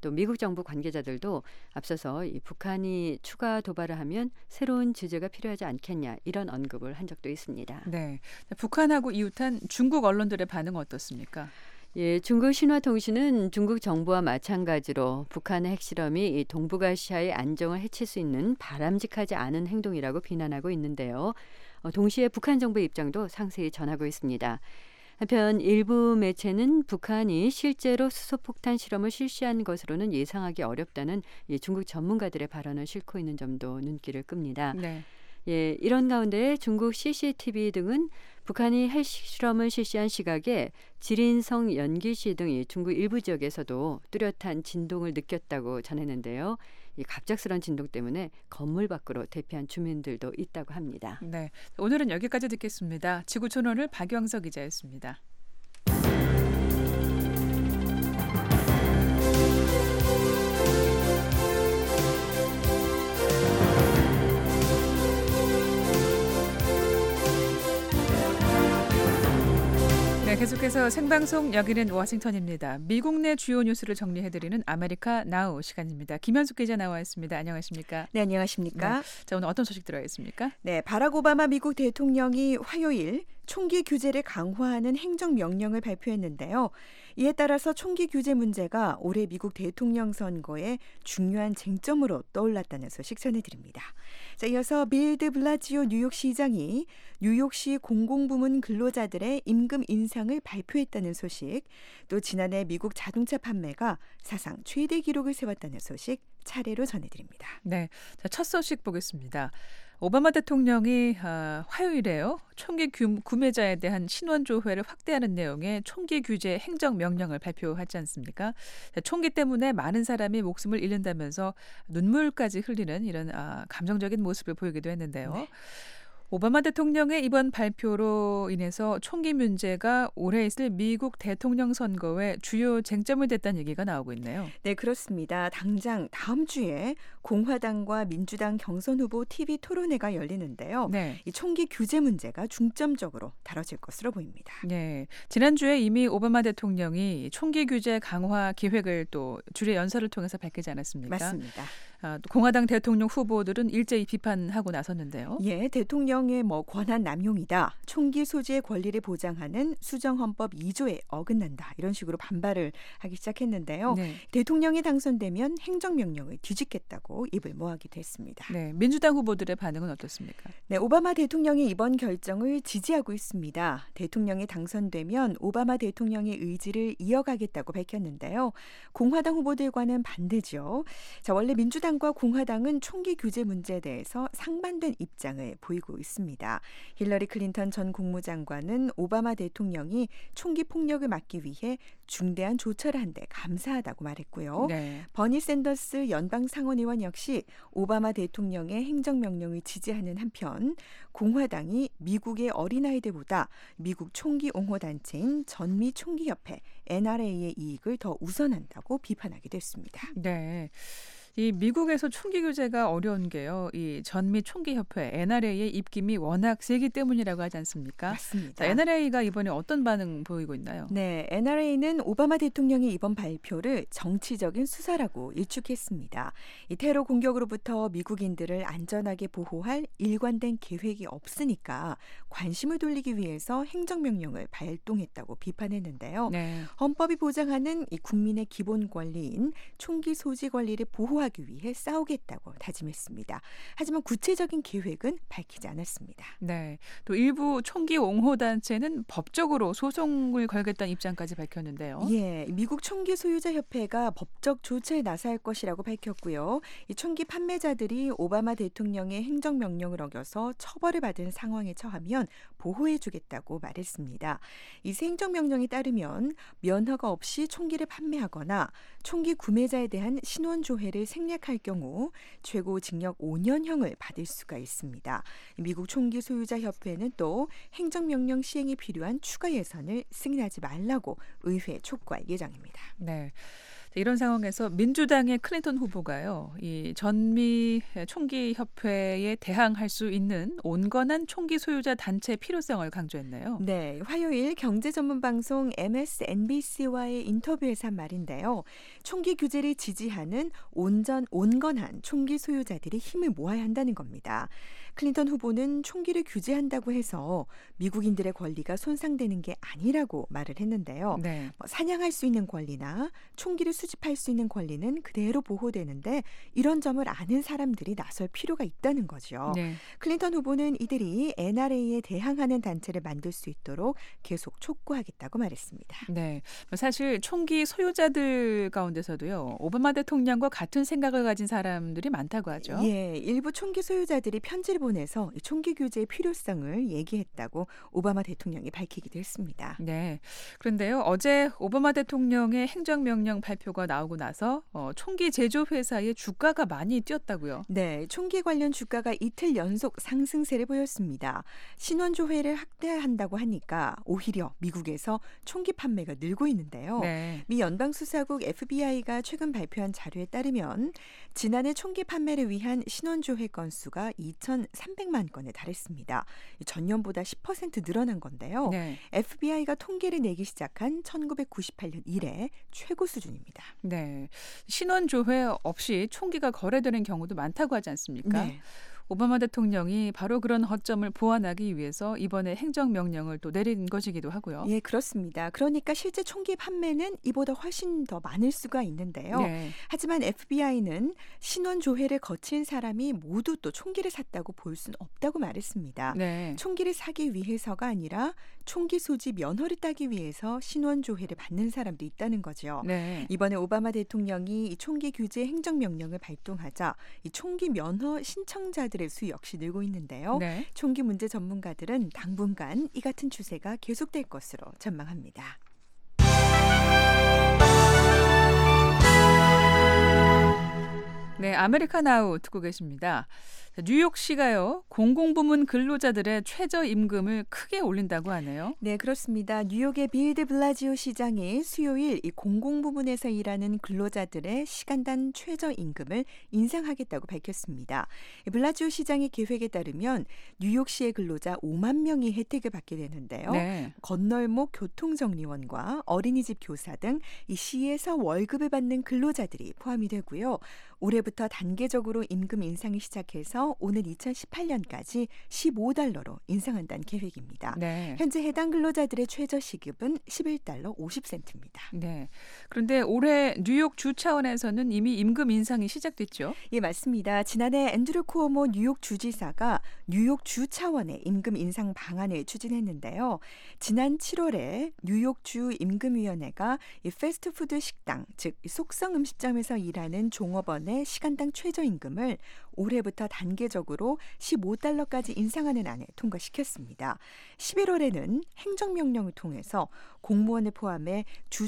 또 미국 정부 관계자들도 앞서서 이 북한이 추가 도발을 하면 새로운 제재가 필요하지 않겠냐 이런 언급을 한 적도 있습니다. 네, 북한하고 이웃한 중국 언론들의 반응은 어떻습니까? 예, 중국 신화통신은 중국 정부와 마찬가지로 북한의 핵실험이 이 동북아시아의 안정을 해칠 수 있는 바람직하지 않은 행동이라고 비난하고 있는데요. 동시에 북한 정부의 입장도 상세히 전하고 있습니다. 한편 일부 매체는 북한이 실제로 수소폭탄 실험을 실시한 것으로는 예상하기 어렵다는 이 중국 전문가들의 발언을 싣고 있는 점도 눈길을 끕니다. 네. 예, 이런 가운데 중국 CCTV 등은 북한이 핵실험을 실시한 시각에 지린성 연기시 등 중국 일부 지역에서도 뚜렷한 진동을 느꼈다고 전했는데요. 이 갑작스러운 진동 때문에 건물 밖으로 대피한 주민들도 있다고 합니다. 네, 오늘은 여기까지 듣겠습니다. 지구촌오늘 박영석 기자였습니다. 네, 계속해서 생방송 여기는 워싱턴입니다. 미국 내 주요 뉴스를 정리해드리는 아메리카 나우 시간입니다. 김현숙 기자 나와 있습니다. 안녕하십니까? 네, 안녕하십니까? 네, 자, 오늘 어떤 소식 들어가 있습니까? 네, 바락 오바마 미국 대통령이 화요일 총기 규제를 강화하는 행정명령을 발표했는데요. 이에 따라서 총기 규제 문제가 올해 미국 대통령 선거의 중요한 쟁점으로 떠올랐다는 소식 전해드립니다. 자, 이어서 빌 드 블라지오 뉴욕시장이 뉴욕시 공공부문 근로자들의 임금 인상을 발표했다는 소식, 또 지난해 미국 자동차 판매가 사상 최대 기록을 세웠다는 소식 차례로 전해드립니다. 네, 자, 첫 소식 보겠습니다. 오바마 대통령이 화요일에요. 총기 구매자에 대한 신원 조회를 확대하는 내용의 총기 규제 행정명령을 발표하지 않습니까? 총기 때문에 많은 사람이 목숨을 잃는다면서 눈물까지 흘리는 이런 감정적인 모습을 보이기도 했는데요. 네. 오바마 대통령의 이번 발표로 인해서 총기 문제가 올해 있을 미국 대통령 선거의 주요 쟁점이 됐다는 얘기가 나오고 있네요. 네, 그렇습니다. 당장 다음 주에 공화당과 민주당 경선 후보 TV 토론회가 열리는데요. 네. 이 총기 규제 문제가 중점적으로 다뤄질 것으로 보입니다. 네, 지난주에 이미 오바마 대통령이 총기 규제 강화 계획을 또 주례 연설을 통해서 밝히지 않았습니까? 맞습니다. 공화당 대통령 후보들은 일제히 비판하고 나섰는데요. 예, 대통령의 권한 남용이다. 총기 소지의 권리를 보장하는 수정헌법 2조에 어긋난다. 이런 식으로 반발을 하기 시작했는데요. 네. 대통령이 당선되면 행정명령을 뒤집겠다고 입을 모아기도 했습니다. 네, 민주당 후보들의 반응은 어떻습니까? 네, 오바마 대통령이 이번 결정을 지지하고 있습니다. 대통령이 당선되면 오바마 대통령의 의지를 이어가겠다고 밝혔는데요. 공화당 후보들과는 반대죠. 자, 원래 민주당 과 공화당은 총기 규제 문제에 대해서 상반된 입장을 보이고 있습니다. 힐러리 클린턴 전 국무장관은 오바마 대통령이 총기 폭력을 막기 위해 중대한 조처를 한 데 감사하다고 말했고요. 네. 버니 샌더스 연방 상원의원 역시 오바마 대통령의 행정명령을 지지하는 한편 공화당이 미국의 어린아이들보다 미국 총기 옹호단체인 전미총기협회 NRA의 이익을 더 우선한다고 비판하기도 했습니다. 네. 이 미국에서 총기 규제가 어려운 게요. 이 전미 총기협회 NRA의 입김이 워낙 세기 때문이라고 하지 않습니까? 맞습니다. 자, NRA가 이번에 어떤 반응 보이고 있나요? 네, NRA는 오바마 대통령의 이번 발표를 정치적인 수사라고 일축했습니다. 이 테러 공격으로부터 미국인들을 안전하게 보호할 일관된 계획이 없으니까 관심을 돌리기 위해서 행정명령을 발동했다고 비판했는데요. 네. 헌법이 보장하는 이 국민의 기본 권리인 총기 소지 권리를 보호하기 위해 싸우겠다고 다짐했습니다. 하지만 구체적인 계획은 밝히지 않았습니다. 네, 또 일부 총기 옹호단체는 법적으로 소송을 걸겠다는 입장까지 밝혔는데요. 예, 미국 총기 소유자 협회가 법적 조치에 나설 것이라고 밝혔고요. 이 총기 판매자들이 오바마 대통령의 행정명령을 어겨서 처벌을 받은 상황에 처하면 보호해주겠다고 말했습니다. 이 행정명령에 따르면 면허가 없이 총기를 판매하거나 총기 구매자에 대한 신원조회를 생략할 경우 최고 징역 5년형을 받을 수가 있습니다. 미국 총기 소유자 협회는 또 행정명령 시행에 필요한 추가 예산을 승인하지 말라고 의회에 촉구할 예정입니다. 네. 이런 상황에서 민주당의 클린턴 후보가요, 이 전미 총기 협회에 대항할 수 있는 온건한 총기 소유자 단체의 필요성을 강조했네요. 네, 화요일 경제 전문 방송 MSNBC와의 인터뷰에서 한 말인데요. 총기 규제를 지지하는 온건한 총기 소유자들이 힘을 모아야 한다는 겁니다. 클린턴 후보는 총기를 규제한다고 해서 미국인들의 권리가 손상되는 게 아니라고 말을 했는데요. 네. 사냥할 수 있는 권리나 총기를 수집할 수 있는 권리는 그대로 보호되는데 이런 점을 아는 사람들이 나설 필요가 있다는 거죠. 네. 클린턴 후보는 이들이 NRA에 대항하는 단체를 만들 수 있도록 계속 촉구하겠다고 말했습니다. 네, 사실 총기 소유자들 가운데서도요, 오바마 대통령과 같은 생각을 가진 사람들이 많다고 하죠. 예, 일부 총기 소유자들이 편지를 보내서 총기 규제의 필요성을 얘기했다고 오바마 대통령이 밝히기도 했습니다. 네, 그런데요, 어제 오바마 대통령의 행정명령 발표가 나오고 나서 총기 제조 회사의 주가가 많이 뛰었다고요. 네, 총기 관련 주가가 이틀 연속 상승세를 보였습니다. 신원 조회를 확대한다고 하니까 오히려 미국에서 총기 판매가 늘고 있는데요. 네. 미 연방수사국 FBI가 최근 발표한 자료에 따르면 지난해 총기 판매를 위한 신원 조회 건수가 2,300만 건에 달했습니다. 전년보다 10% 늘어난 건데요. 네. FBI가 통계를 내기 시작한 1998년 이래 최고 수준입니다. 네, 신원 조회 없이 총기가 거래되는 경우도 많다고 하지 않습니까? 네. 오바마 대통령이 바로 그런 허점을 보완하기 위해서 이번에 행정명령을 또 내린 것이기도 하고요. 예, 그렇습니다. 그러니까 실제 총기 판매는 이보다 훨씬 더 많을 수가 있는데요. 네. 하지만 FBI는 신원 조회를 거친 사람이 모두 또 총기를 샀다고 볼 수는 없다고 말했습니다. 네. 총기를 사기 위해서가 아니라 총기 소지 면허를 따기 위해서 신원 조회를 받는 사람도 있다는 거죠. 네. 이번에 오바마 대통령이 이 총기 규제 행정명령을 발동하자 이 총기 면허 신청자들의 수 역시 늘고 있는데요. 네. 총기 문제 전문가들은 당분간 이 같은 추세가 계속될 것으로 전망합니다. 네, 아메리카나우 듣고 계십니다. 뉴욕시가요, 공공부문 근로자들의 최저임금을 크게 올린다고 하네요. 네, 그렇습니다. 뉴욕의 빌 드 블라지오 시장이 수요일 이 공공부문에서 일하는 근로자들의 시간당 최저임금을 인상하겠다고 밝혔습니다. 블라지오 시장의 계획에 따르면 뉴욕시의 근로자 5만 명이 혜택을 받게 되는데요. 네. 건널목 교통정리원과 어린이집 교사 등 이 시에서 월급을 받는 근로자들이 포함이 되고요. 올해부터 단계적으로 임금 인상이 시작해서 오는 2018년까지 $15로 인상한다는 계획입니다. 네. 현재 해당 근로자들의 최저시급은 $11 50센트입니다. 네. 그런데 올해 뉴욕 주 차원에서는 이미 임금 인상이 시작됐죠? 예, 맞습니다. 지난해 앤드류 쿠오모 뉴욕 주지사가 뉴욕 주 차원의 임금 인상 방안을 추진했는데요. 지난 7월에 뉴욕 주 임금위원회가 이 패스트푸드 식당, 즉 속성 음식점에서 일하는 종업원의 시간당 최저임금을 올해부터 단계적으로 $15까지 인상하는 안을 통과시켰습니다. 11월에는 행정명령을 통해서 공무원을 포함해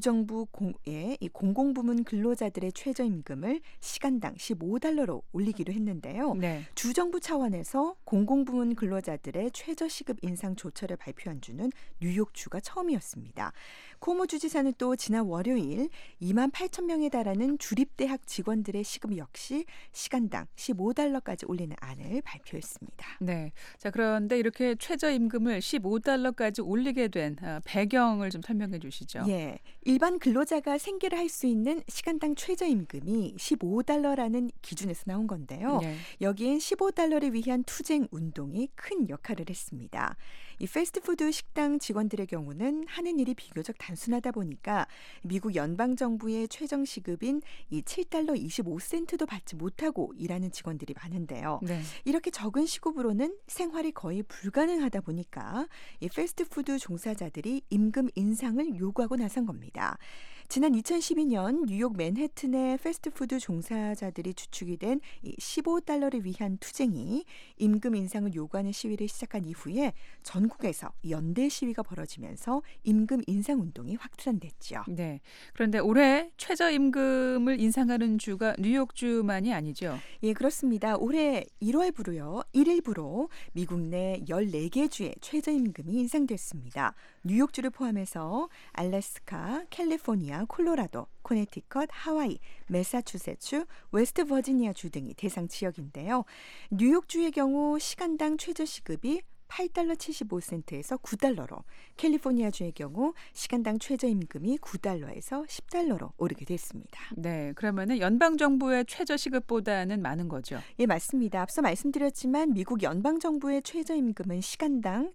주정부의 공공부문 근로자들의 최저임금을 시간당 $15로 올리기로 했는데요. 네. 주정부 차원에서 공공부문 근로자들의 최저시급 인상 조처를 발표한 주는 뉴욕주가 처음이었습니다. 쿠오모 주지사는 또 지난 월요일 2만 8천 명에 달하는 주립대학 직원들의 시급 역시 시간당 $15까지 올리는 안을 발표했습니다. 네. 자, 그런데 이렇게 최저임금을 $15까지 올리게 된 배경을 좀 설명해 주시죠. 예. 일반 근로자가 생계를 할 수 있는 시간당 최저임금이 $15라는 기준에서 나온 건데요. 네. 여기엔 $15를 위한 투쟁 운동이 큰 역할을 했습니다. 이 패스트푸드 식당 직원들의 경우는 하는 일이 비교적 단순하다 보니까 미국 연방정부의 최저시급인 이 $7 25센트도 받지 못하고 일하는 직원들이 많은데요. 네. 이렇게 적은 시급으로는 생활이 거의 불가능하다 보니까 이 패스트푸드 종사자들이 임금 인상을 요구하고 나선 겁니다. 지난 2012년 뉴욕 맨해튼의 패스트푸드 종사자들이 주축이 된 이 $15를 위한 투쟁이 임금 인상을 요구하는 시위를 시작한 이후에 전국에서 연대 시위가 벌어지면서 임금 인상 운동이 확산됐죠. 네. 그런데 올해 최저임금을 인상하는 주가 뉴욕주만이 아니죠? 예, 그렇습니다. 올해 1일부로 미국 내 14개 주의 최저임금이 인상됐습니다. 뉴욕주를 포함해서 알래스카, 캘리포니아, 콜로라도, 코네티컷, 하와이, 매사추세츠, 웨스트 버지니아 주 등이 대상 지역인데요. 뉴욕주의 경우 시간당 최저시급이 $8.75에서 $9로, 캘리포니아주의 경우 시간당 최저임금이 $9에서 $10로 오르게 됐습니다. 네, 그러면은 연방 정부의 최저 시급보다는 많은 거죠. 예, 맞습니다. 앞서 말씀드렸지만 미국 연방 정부의 최저임금은 시간당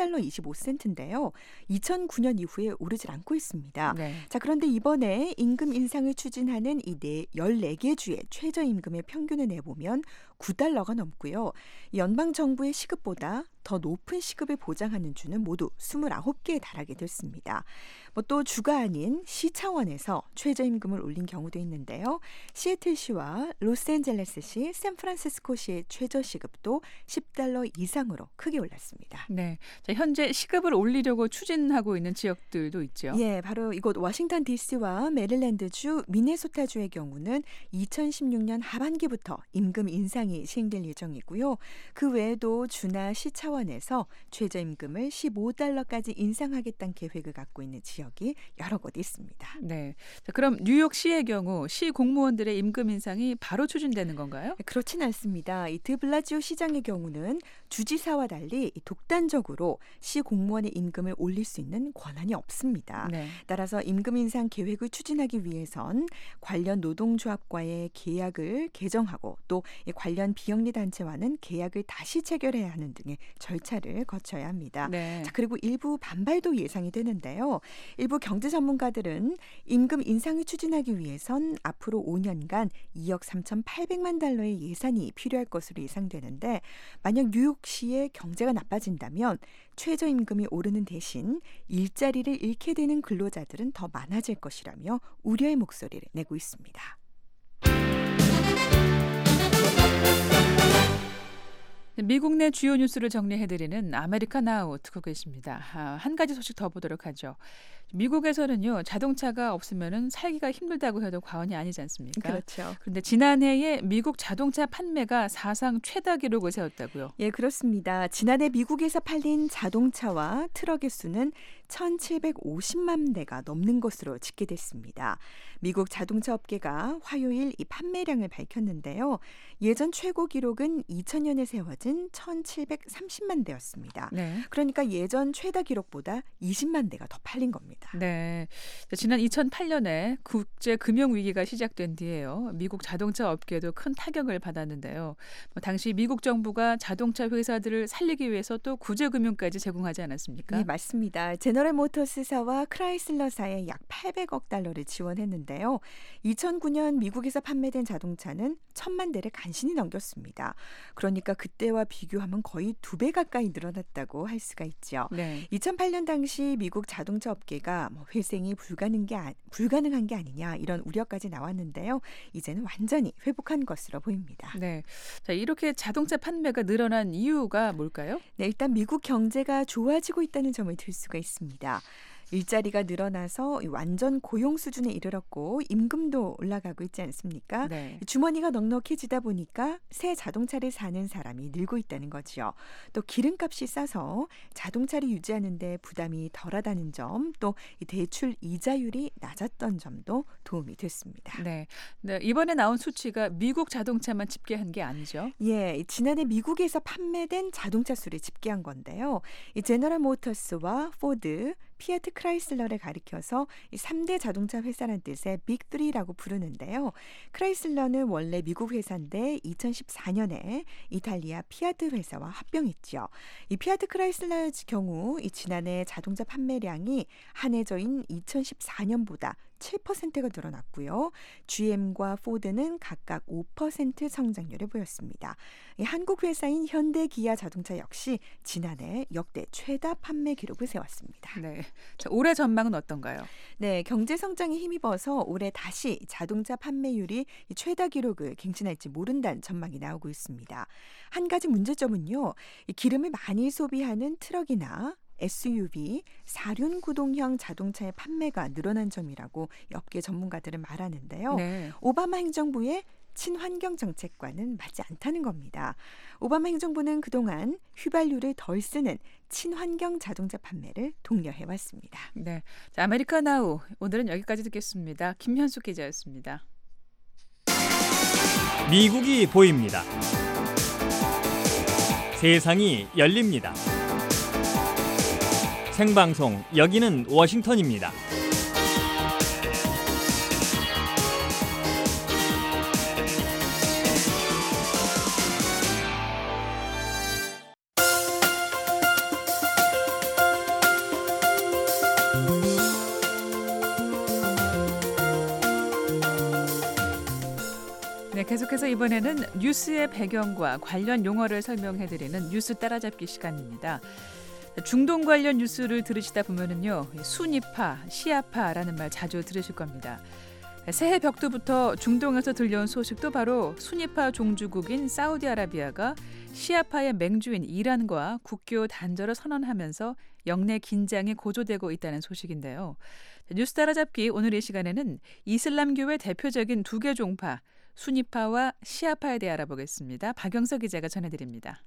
$7.25인데요. 2009년 이후에 오르질 않고 있습니다. 네. 자, 그런데 이번에 임금 인상을 추진하는 이 14개 주의 최저임금의 평균을 내보면 $9가 넘고요. 연방 정부의 시급보다 더 높은 시급을 보장하는 주는 모두 29개에 달하게 됐습니다. 또 주가 아닌 시 차원에서 최저임금을 올린 경우도 있는데요. 시애틀시와 로스앤젤레스시, 샌프란시스코시의 최저시급도 $10 이상으로 크게 올랐습니다. 네, 자, 현재 시급을 올리려고 추진하고 있는 지역들도 있죠. 예, 바로 이곳 워싱턴 DC와 메릴랜드주, 미네소타주의 경우는 2016년 하반기부터 임금 인상이 시행될 예정이고요. 그 외에도 주나 시 차원에서 최저임금을 $15까지 인상하겠다는 계획을 갖고 있는 지역이 여러 곳 있습니다. 네, 자, 그럼 뉴욕시의 경우 시 공무원들의 임금 인상이 바로 추진되는 건가요? 그렇진 않습니다. 이 드블라지오 시장의 경우는 주지사와 달리 독단적으로 시 공무원의 임금을 올릴 수 있는 권한이 없습니다. 네. 따라서 임금 인상 계획을 추진하기 위해선 관련 노동조합과의 계약을 개정하고 또 관련 비영리 단체와는 계약을 다시 체결해야 하는 등의 절차를 거쳐야 합니다. 네. 자, 그리고 일부 반발도 예상이 되는데요. 일부 경제 전문가들은 임금 인상을 추진하기 위해선 앞으로 5년간 $2억 3,800만 달러의 예산이 필요할 것으로 예상되는데, 만약 뉴욕시의 경제가 나빠진다면 최저임금이 오르는 대신 일자리를 잃게 되는 근로자들은 더 많아질 것이라며 우려의 목소리를 내고 있습니다. 미국 내 주요 뉴스를 정리해드리는 아메리카 나우 듣고 계십니다. 한 가지 소식 더 보도록 하죠. 미국에서는요, 자동차가 없으면은 살기가 힘들다고 해도 과언이 아니지 않습니까? 그렇죠. 그런데 지난해에 미국 자동차 판매가 사상 최다 기록을 세웠다고요? 예, 그렇습니다. 지난해 미국에서 팔린 자동차와 트럭의 수는 1,750만 대가 넘는 것으로 집계됐습니다. 미국 자동차 업계가 화요일 이 판매량을 밝혔는데요. 예전 최고 기록은 2000년에 세워진 1,730만 대였습니다. 네. 그러니까 예전 최다 기록보다 20만 대가 더 팔린 겁니다. 네. 지난 2008년에 국제 금융 위기가 시작된 뒤에요. 미국 자동차 업계도 큰 타격을 받았는데요. 당시 미국 정부가 자동차 회사들을 살리기 위해서 또 구제 금융까지 제공하지 않았습니까? 네, 맞습니다. 제너럴 모터스사와 크라이슬러사에 약 800억 달러를 지원했는데요. 2009년 미국에서 판매된 자동차는 1,000만 대를 간신히 넘겼습니다. 그러니까 그때와 비교하면 거의 2배 가까이 늘어났다고 할 수가 있죠. 네. 2008년 당시 미국 자동차 업계가 회생이 불가능한 게 아니냐, 이런 우려까지 나왔는데요. 이제는 완전히 회복한 것으로 보입니다. 네. 자, 이렇게 자동차 판매가 늘어난 이유가 뭘까요? 네, 일단 미국 경제가 좋아지고 있다는 점을 들 수가 있습니다. 일자리가 늘어나서 완전 고용 수준에 이르렀고 임금도 올라가고 있지 않습니까? 네. 주머니가 넉넉해지다 보니까 새 자동차를 사는 사람이 늘고 있다는 거죠. 또 기름값이 싸서 자동차를 유지하는 데 부담이 덜하다는 점, 또 대출 이자율이 낮았던 점도 도움이 됐습니다. 네. 네, 이번에 나온 수치가 미국 자동차만 집계한 게 아니죠? 예, 지난해 미국에서 판매된 자동차 수를 집계한 건데요. 이 제너럴 모터스와 포드, 피아트 크라이슬러를 가리켜서 3대 자동차 회사라는 뜻의 빅3라고 부르는데요. 크라이슬러는 원래 미국 회사인데 2014년에 이탈리아 피아트 회사와 합병했죠. 이 피아트 크라이슬러의 경우 지난해 자동차 판매량이 한 해저인 2014년보다 7%가 늘어났고요. GM과 포드는 각각 5% 성장률을 보였습니다. 한국 회사인 현대 기아 자동차 역시 지난해 역대 최다 판매 기록을 세웠습니다. 네. 자, 올해 전망은 어떤가요? 네, 경제 성장에 힘입어서 올해 다시 자동차 판매율이 최다 기록을 갱신할지 모른다는 전망이 나오고 있습니다. 한 가지 문제점은요, 기름을 많이 소비하는 트럭이나 SUV, 4륜 구동형 자동차의 판매가 늘어난 점이라고 업계 전문가들은 말하는데요. 네. 오바마 행정부의 친환경 정책과는 맞지 않다는 겁니다. 오바마 행정부는 그동안 휘발유를 덜 쓰는 친환경 자동차 판매를 독려해왔습니다. 네, 자, 아메리카 나우 오늘은 여기까지 듣겠습니다. 김현숙 기자였습니다. 미국이 보입니다. 세상이 열립니다. 생방송 여기는 워싱턴입니다. 네, 계속해서 이번에는 뉴스의 배경과 관련 용어를 설명해드리는 뉴스 따라잡기 시간입니다. 중동 관련 뉴스를 들으시다 보면은요, 순위파, 시아파라는 말 자주 들으실 겁니다. 새해 벽두부터 중동에서 들려온 소식도 바로 순위파 종주국인 사우디아라비아가 시아파의 맹주인 이란과 국교 단절을 선언하면서 영내 긴장이 고조되고 있다는 소식인데요. 뉴스 따라잡기 오늘 이 시간에는 이슬람교의 대표적인 두 개 종파, 순위파와 시아파에 대해 알아보겠습니다. 박영석 기자가 전해드립니다.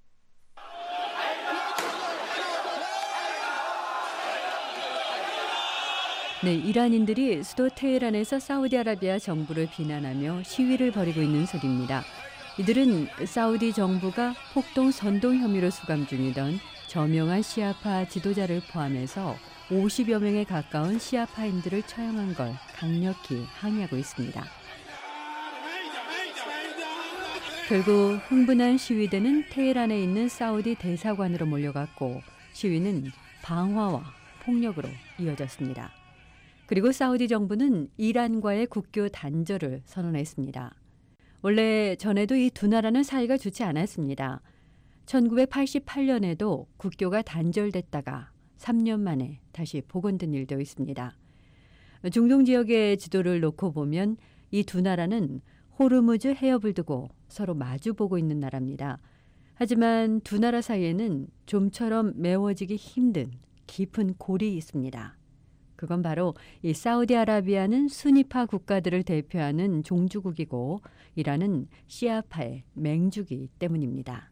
네, 이란인들이 수도 테헤란에서 사우디아라비아 정부를 비난하며 시위를 벌이고 있는 소리입니다. 이들은 사우디 정부가 폭동 선동 혐의로 수감 중이던 저명한 시아파 지도자를 포함해서 50여 명에 가까운 시아파인들을 처형한 걸 강력히 항의하고 있습니다. 결국 흥분한 시위대는 테헤란에 있는 사우디 대사관으로 몰려갔고 시위는 방화와 폭력으로 이어졌습니다. 그리고 사우디 정부는 이란과의 국교 단절을 선언했습니다. 원래 전에도 이 두 나라는 사이가 좋지 않았습니다. 1988년에도 국교가 단절됐다가 3년 만에 다시 복원된 일도 있습니다. 중동 지역의 지도를 놓고 보면 이 두 나라는 호르무즈 해협을 두고 서로 마주보고 있는 나라입니다. 하지만 두 나라 사이에는 좀처럼 메워지기 힘든 깊은 골이 있습니다. 그건 바로 이 사우디아라비아는 순위파 국가들을 대표하는 종주국이고 이란은 시아파의 맹주기 때문입니다.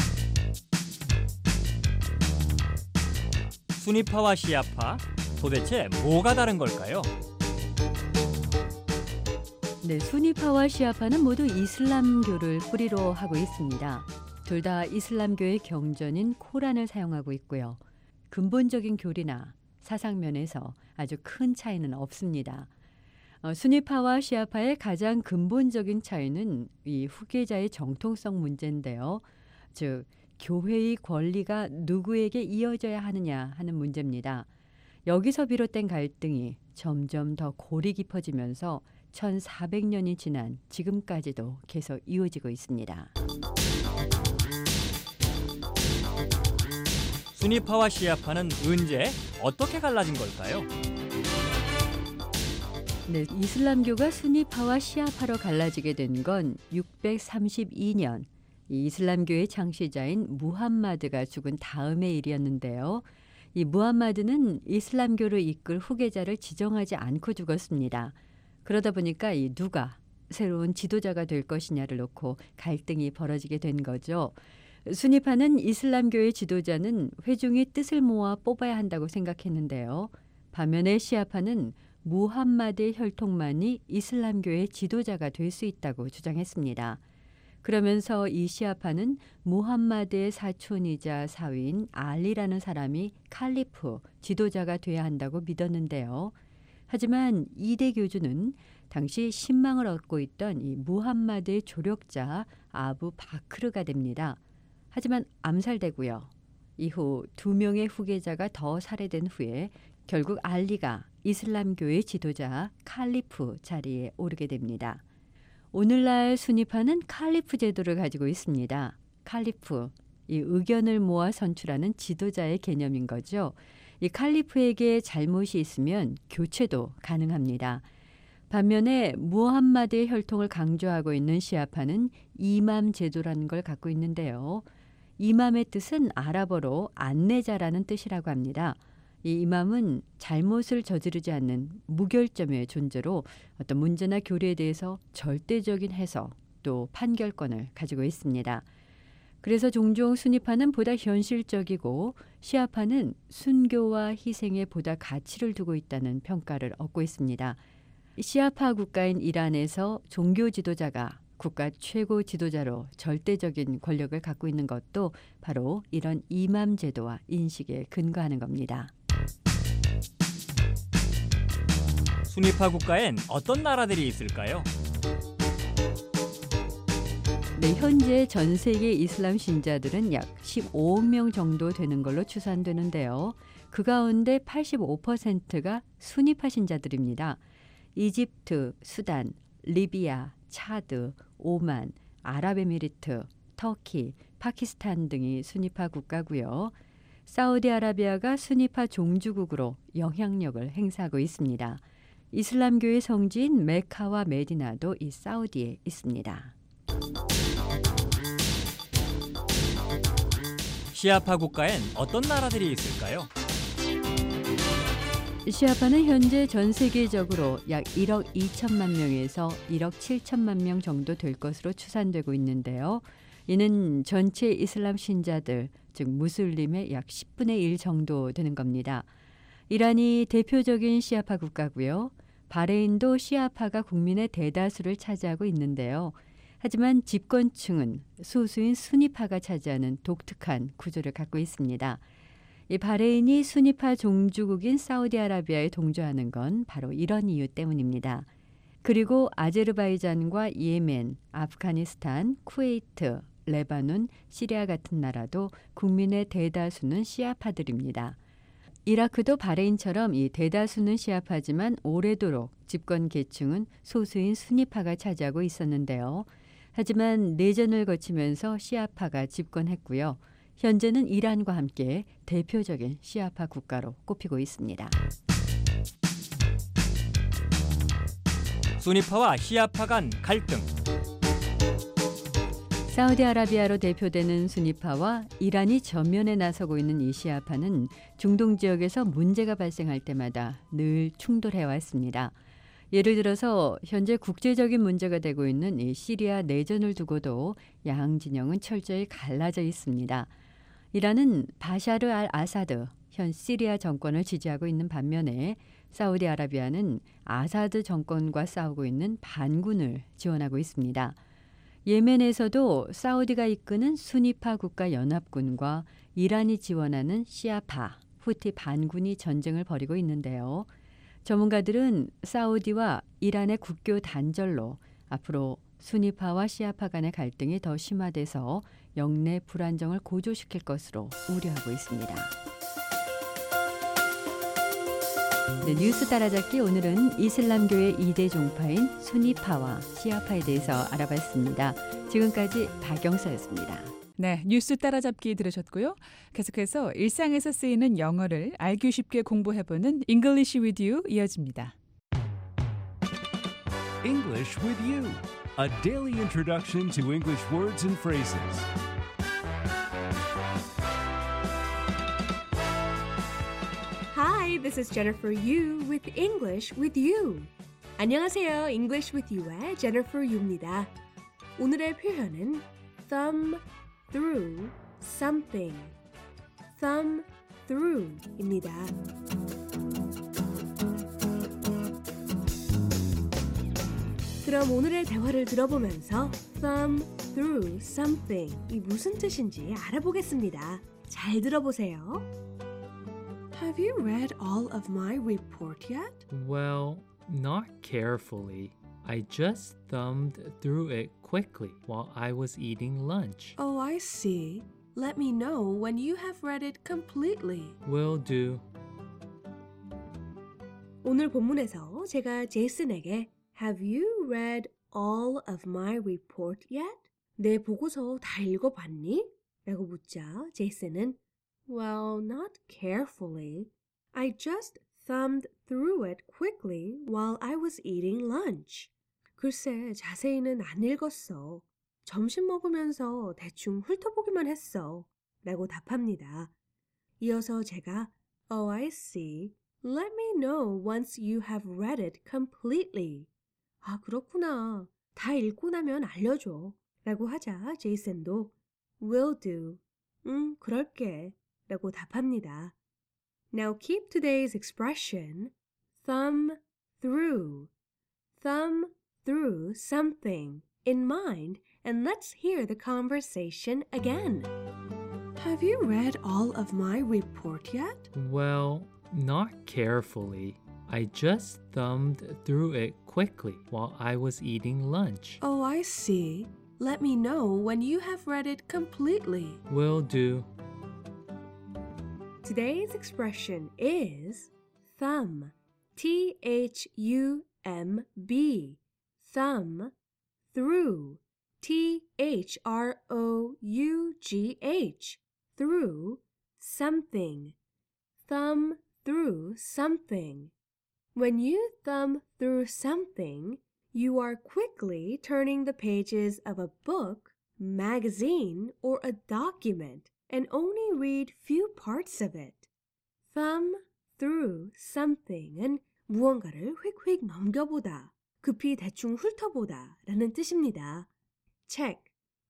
순위파와 시아파, 도대체 뭐가 다른 걸까요? 네, 순위파와 시아파는 모두 이슬람교를 뿌리로 하고 있습니다. 둘 다 이슬람교의 경전인 코란을 사용하고 있고요. 근본적인 교리나 사상면에서 아주 큰 차이는 없습니다. 순위파와 시아파의 가장 근본적인 차이는 이 후계자의 정통성 문제인데요. 즉, 교회의 권리가 누구에게 이어져야 하느냐 하는 문제입니다. 여기서 비롯된 갈등이 점점 더 골이 깊어지면서 1400년이 지난 지금까지도 계속 이어지고 있습니다. 순위파와 시아파는 언제 어떻게 갈라진 걸까요? 네, 이슬람교가 순위파와 시아파로 갈라지게 된 건 632년 이 이슬람교의 창시자인 무함마드가 죽은 다음의 일이었는데요. 이 무함마드는 이슬람교를 이끌 후계자를 지정하지 않고 죽었습니다. 그러다 보니까 이 누가 새로운 지도자가 될 것이냐를 놓고 갈등이 벌어지게 된 거죠. 순위파는 이슬람교의 지도자는 회중의 뜻을 모아 뽑아야 한다고 생각했는데요. 반면에 시아파는 무함마드의 혈통만이 이슬람교의 지도자가 될 수 있다고 주장했습니다. 그러면서 이 시아파는 무함마드의 사촌이자 사위인 알리라는 사람이 칼리프, 지도자가 돼야 한다고 믿었는데요. 하지만 이대 교주는 당시 신망을 얻고 있던 이 무함마드의 조력자 아부 바크르가 됩니다. 하지만 암살되고요. 이후 2명의 후계자가 더 살해된 후에 결국 알리가 이슬람교의 지도자 칼리프 자리에 오르게 됩니다. 오늘날 순위파는 칼리프 제도를 가지고 있습니다. 칼리프, 이 의견을 모아 선출하는 지도자의 개념인 거죠. 이 칼리프에게 잘못이 있으면 교체도 가능합니다. 반면에 무함마드의 혈통을 강조하고 있는 시아파는 이맘 제도라는 걸 갖고 있는데요. 이맘의 뜻은 아랍어로 안내자라는 뜻이라고 합니다. 이 이맘은 잘못을 저지르지 않는 무결점의 존재로 어떤 문제나 교리에 대해서 절대적인 해석 또 판결권을 가지고 있습니다. 그래서 종종 순위파는 보다 현실적이고 시아파는 순교와 희생에 보다 가치를 두고 있다는 평가를 얻고 있습니다. 시아파 국가인 이란에서 종교 지도자가 국가 최고 지도자로 절대적인 권력을 갖고 있는 것도 바로 이런 이맘 제도와 인식에 근거하는 겁니다. 순위파 국가엔 어떤 나라들이 있을까요? 네, 현재 전 세계 이슬람 신자들은 약 15억 명 정도 되는 걸로 추산되는데요. 그 가운데 85%가 순위파 신자들입니다. 이집트, 수단, 리비아, 차드, 오만, 아랍에미리트, 터키, 파키스탄 등이 순위파 국가고요. 사우디아라비아가 순위파 종주국으로 영향력을 행사하고 있습니다. 이슬람교의 성지인 메카와 메디나도 이 사우디에 있습니다. 시아파 국가엔 어떤 나라들이 있을까요? 시아파는 현재 전 세계적으로 약 1억 2천만 명에서 1억 7천만 명 정도 될 것으로 추산되고 있는데요. 이는 전체 이슬람 신자들, 즉 무슬림의 약 10분의 1 정도 되는 겁니다. 이란이 대표적인 시아파 국가고요. 바레인도 시아파가 국민의 대다수를 차지하고 있는데요. 하지만 집권층은 소수인 순위파가 차지하는 독특한 구조를 갖고 있습니다. 이 바레인이 순위파 종주국인 사우디아라비아에 동조하는 건 바로 이런 이유 때문입니다. 그리고 아제르바이잔과 예멘, 아프가니스탄, 쿠웨이트, 레바논, 시리아 같은 나라도 국민의 대다수는 시아파들입니다. 이라크도 바레인처럼 이 대다수는 시아파지만 오래도록 집권 계층은 소수인 순위파가 차지하고 있었는데요. 하지만 내전을 거치면서 시아파가 집권했고요. 현재는 이란과 함께 대표적인 시아파 국가로 꼽히고 있습니다. 순위파와 시아파 간 갈등. 사우디아라비아로 대표되는 순위파와 이란이 전면에 나서고 있는 이 시아파는 중동 지역에서 문제가 발생할 때마다 늘 충돌해왔습니다. 예를 들어서 현재 국제적인 문제가 되고 있는 이 시리아 내전을 두고도 양 진영은 철저히 갈라져 있습니다. 이란은 바샤르 알 아사드 현 시리아 정권을 지지하고 있는 반면에 사우디아라비아는 아사드 정권과 싸우고 있는 반군을 지원하고 있습니다. 예멘에서도 사우디가 이끄는 순위파 국가 연합군과 이란이 지원하는 시아파, 후티 반군이 전쟁을 벌이고 있는데요. 전문가들은 사우디와 이란의 국교 단절로 앞으로 순위파와 시아파 간의 갈등이 더 심화돼서 영내 불안정을 고조시킬 것으로 우려하고 있습니다. 네, 뉴스 따라잡기 오늘은 이슬람교의 2대 종파인 순위파와 시아파에 대해서 알아봤습니다. 지금까지 박영서였습니다. 네, 뉴스 따라잡기 들으셨고요. 계속해서 일상에서 쓰이는 영어를 알기 쉽게 공부해보는 English with You 이어집니다. English with you. A daily introduction to English words and phrases. Hi, this is Jennifer Yu with English with You. 안녕하세요. English with You의 Jennifer Yu입니다. 오늘의 표현은 thumb through something. thumb through입니다. 그럼 오늘의 대화를 들어보면서 thumb through something 이 무슨 뜻인지 알아보겠습니다. 잘 들어보세요. Have you read all of my report yet? Well, not carefully. I just thumbed through it quickly while I was eating lunch. Oh, I see. Let me know when you have read it completely. Will do. 오늘 본문에서 제가 제이슨에게 Have you read all of my report yet? 내 보고서 다 읽어봤니? 라고 묻자 제이슨은 Well, not carefully. I just thumbed through it quickly while I was eating lunch. 글쎄, 자세히는 안 읽었어. 점심 먹으면서 대충 훑어보기만 했어. 라고 답합니다. 이어서 제가 Oh, I see. Let me know once you have read it completely. 아, 그렇구나. 다 읽고 나면 알려줘. 라고 하자 제이슨도 will do. 그럴게. 라고 답합니다. Now keep today's expression thumb through. Thumb through something in mind and let's hear the conversation again. Have you read all of my report yet? Well, not carefully. I just thumbed through it quickly while I was eating lunch. Oh, I see. Let me know when you have read it completely. Will do. Today's expression is thumb. Thumb. Thumb through. Through. Through something. Thumb through something. When you thumb through something, you are quickly turning the pages of a book, magazine, or a document and only read few parts of it. Thumb through something은 무언가를 휙휙 넘겨보다, 급히 대충 훑어보다 라는 뜻입니다. 책,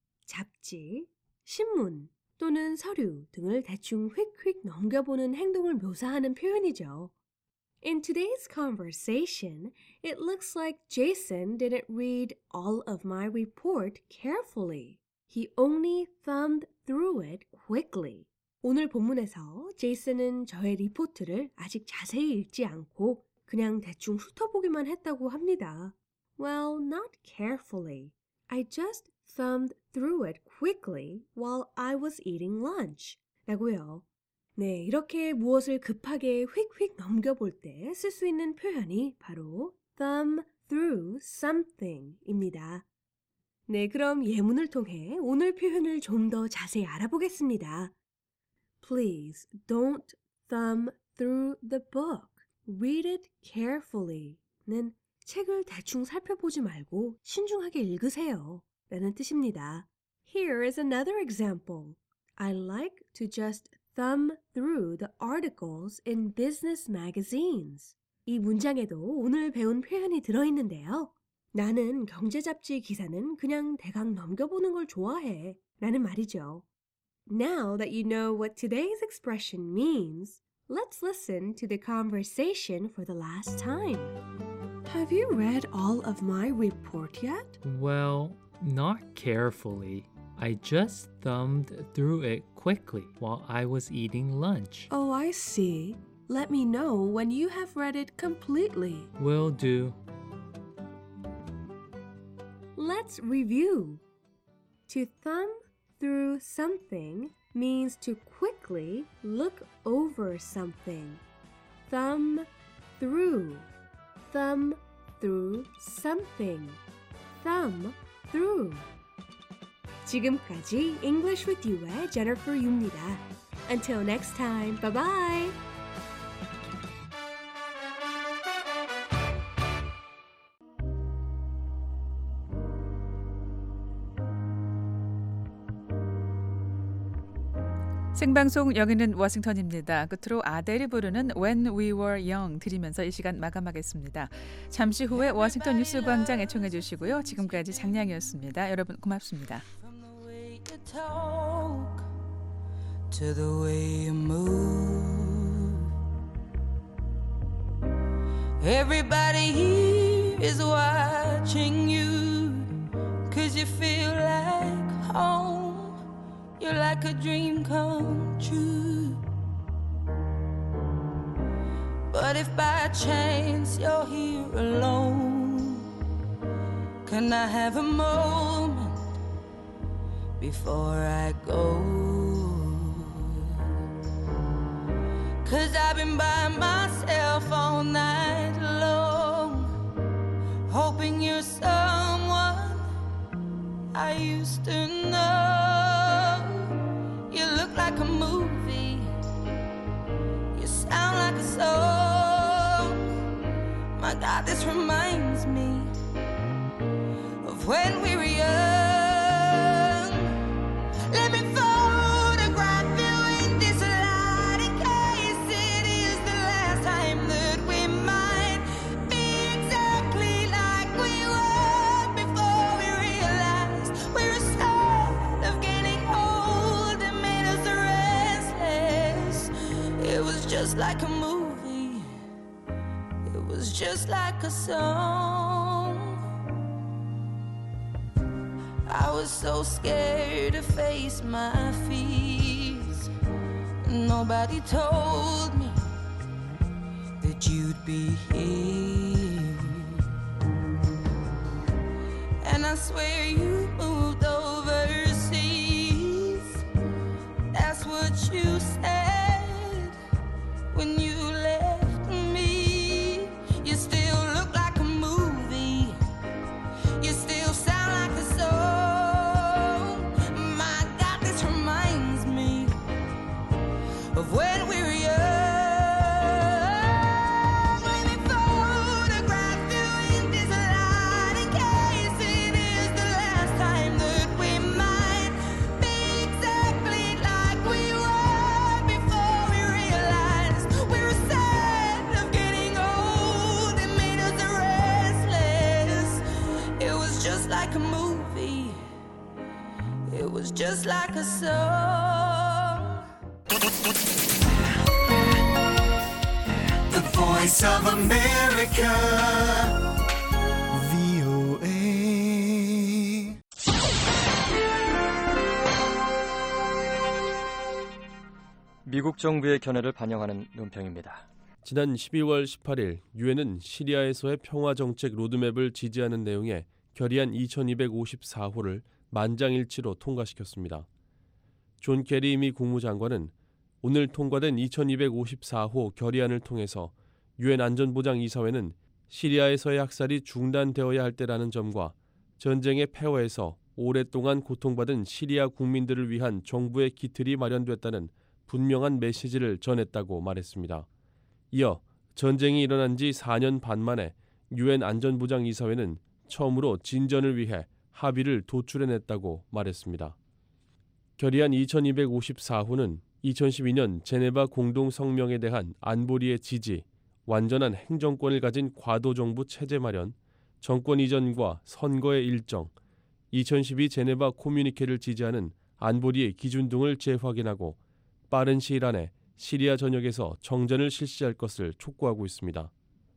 잡지, 신문 또는 서류 등을 대충 휙휙 넘겨보는 행동을 묘사하는 표현이죠. In today's conversation, it looks like Jason didn't read all of my report carefully. He only thumbed through it quickly. 오늘 본문에서 제이슨은 저의 리포트를 아직 자세히 읽지 않고 그냥 대충 훑어보기만 했다고 합니다. Well, not carefully. I just thumbed through it quickly while I was eating lunch. 라고요. 네, 이렇게 무엇을 급하게 휙휙 넘겨볼 때 쓸 수 있는 표현이 바로 thumb through something입니다. 네, 그럼 예문을 통해 오늘 표현을 좀 더 자세히 알아보겠습니다. Please don't thumb through the book. Read it carefully.는 책을 대충 살펴보지 말고 신중하게 읽으세요. 라는 뜻입니다. Here is another example. I like to just thumb through the articles in business magazines. 이 문장에도 오늘 배운 표현이 들어있는데요. 나는 경제 잡지 기사는 그냥 대강 넘겨보는 걸 좋아해. 라는 말이죠. Now that you know what today's expression means, let's listen to the conversation for the last time. Have you read all of my report yet? Well, not carefully. I just thumbed through it quickly while I was eating lunch. Oh, I see. Let me know when you have read it completely. Will do. Let's review. To thumb through something means to quickly look over something. Thumb through. Thumb through something. Thumb through. 지금까지 English with You의 Jennifer Yu입니다. Until next time, bye-bye! 생방송 여기는 워싱턴입니다. 끝으로 아델이 부르는 When We Were Young 들으면서 이 시간 마감하겠습니다. 잠시 후에 워싱턴 뉴스 광장 애청해 주시고요. 지금까지 장량이었습니다. 여러분 고맙습니다. Talk to the way you move. Everybody here is watching you, 'cause you feel like home. You're like a dream come true. But if by chance you're here alone, can I have a moment before I go? 'Cause I've been by myself all night long, hoping you're someone I used to know. You look like a movie, you sound like a song. My God, this reminds me of when we were young. Let me photograph you in this light in case it like a movie. It was just like a song. I was so scared to face my fears. Nobody told me that you'd be here. And I swear you moved overseas. That's what you said when you left me. You still look like a movie. You still sound like a song. My God, this reminds me of when we were young. Like a movie, it was just like a song. The Voice of America, VOA. 미국 정부의 견해를 반영하는 논평입니다. 지난 12월 18일 유엔은 시리아에서의 평화정책 로드맵을 지지하는 내용의 결의안 2254호를 만장일치로 통과시켰습니다. 존 케리 미 국무장관은 오늘 통과된 2254호 결의안을 통해서 유엔 안전보장이사회는 시리아에서의 학살이 중단되어야 할 때라는 점과 전쟁의 폐허에서 오랫동안 고통받은 시리아 국민들을 위한 정부의 기틀이 마련됐다는 분명한 메시지를 전했다고 말했습니다. 이어 전쟁이 일어난 지 4년 반 만에 유엔 안전보장이사회는 처음으로 진전을 위해 합의를 도출해냈다고 말했습니다. 결의안 2254호는 2012년 제네바 공동성명에 대한 안보리의 지지, 완전한 행정권을 가진 과도정부 체제 마련, 정권 이전과 선거의 일정, 2012 제네바 커뮤니케를 지지하는 안보리의 기준 등을 재확인하고 빠른 시일 안에 시리아 전역에서 정전을 실시할 것을 촉구하고 있습니다.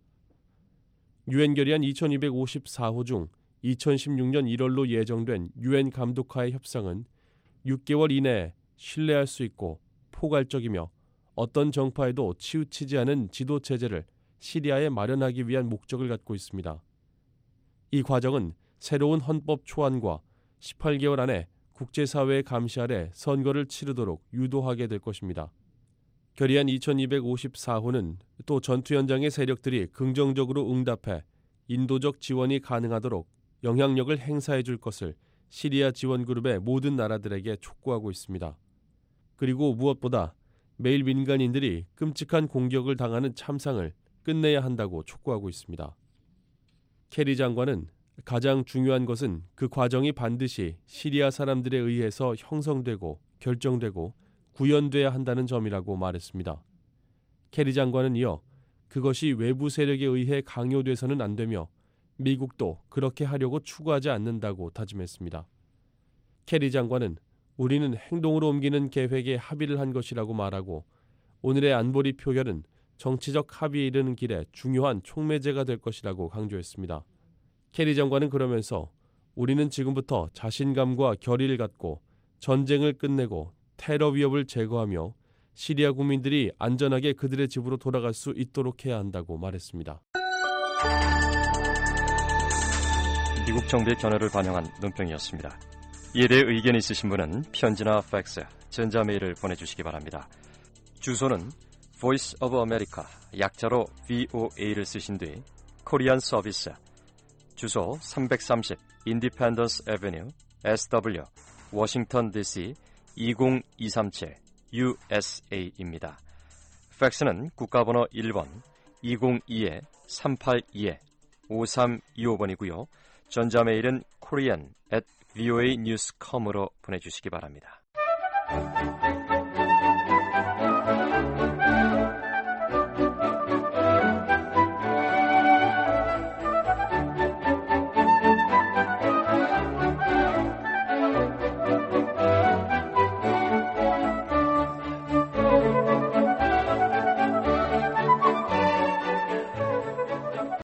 유엔 결의안 2254호 중 2016년 1월로 예정된 유엔 감독하의 협상은 6개월 이내에 신뢰할 수 있고 포괄적이며 어떤 정파에도 치우치지 않은 지도체제를 시리아에 마련하기 위한 목적을 갖고 있습니다. 이 과정은 새로운 헌법 초안과 18개월 안에 국제사회의 감시 아래 선거를 치르도록 유도하게 될 것입니다. 결의안 2254호는 또 전투 현장의 세력들이 긍정적으로 응답해 인도적 지원이 가능하도록 영향력을 행사해 줄 것을 시리아 지원그룹의 모든 나라들에게 촉구하고 있습니다. 그리고 무엇보다 매일 민간인들이 끔찍한 공격을 당하는 참상을 끝내야 한다고 촉구하고 있습니다. 케리 장관은 가장 중요한 것은 그 과정이 반드시 시리아 사람들에 의해서 형성되고 결정되고 구현돼야 한다는 점이라고 말했습니다. 케리 장관은 이어 그것이 외부 세력에 의해 강요돼서는 안 되며 미국도 그렇게 하려고 추구하지 않는다고 다짐했습니다. 케리 장관은 우리는 행동으로 옮기는 계획에 합의를 한 것이라고 말하고 오늘의 안보리 표결은 정치적 합의에 이르는 길에 중요한 촉매제가 될 것이라고 강조했습니다. 케리 장관은 그러면서 우리는 지금부터 자신감과 결의를 갖고 전쟁을 끝내고 테러 위협을 제거하며 시리아 국민들이 안전하게 그들의 집으로 돌아갈 수 있도록 해야 한다고 말했습니다. 미국 정부의 견해를 반영한 논평이었습니다. 이에 대해 의견이 있으신 분은 편지나 팩스, 전자메일을 보내주시기 바랍니다. 주소는 Voice of America, 약자로 VOA를 쓰신 뒤 코리안 서비스, 주소 330 Independence Avenue, SW, 워싱턴 DC 20237 USA입니다. 팩스는 국가번호 1번 202-382-5325번이고요. 전자메일은 korean@voanews.com으로 보내주시기 바랍니다.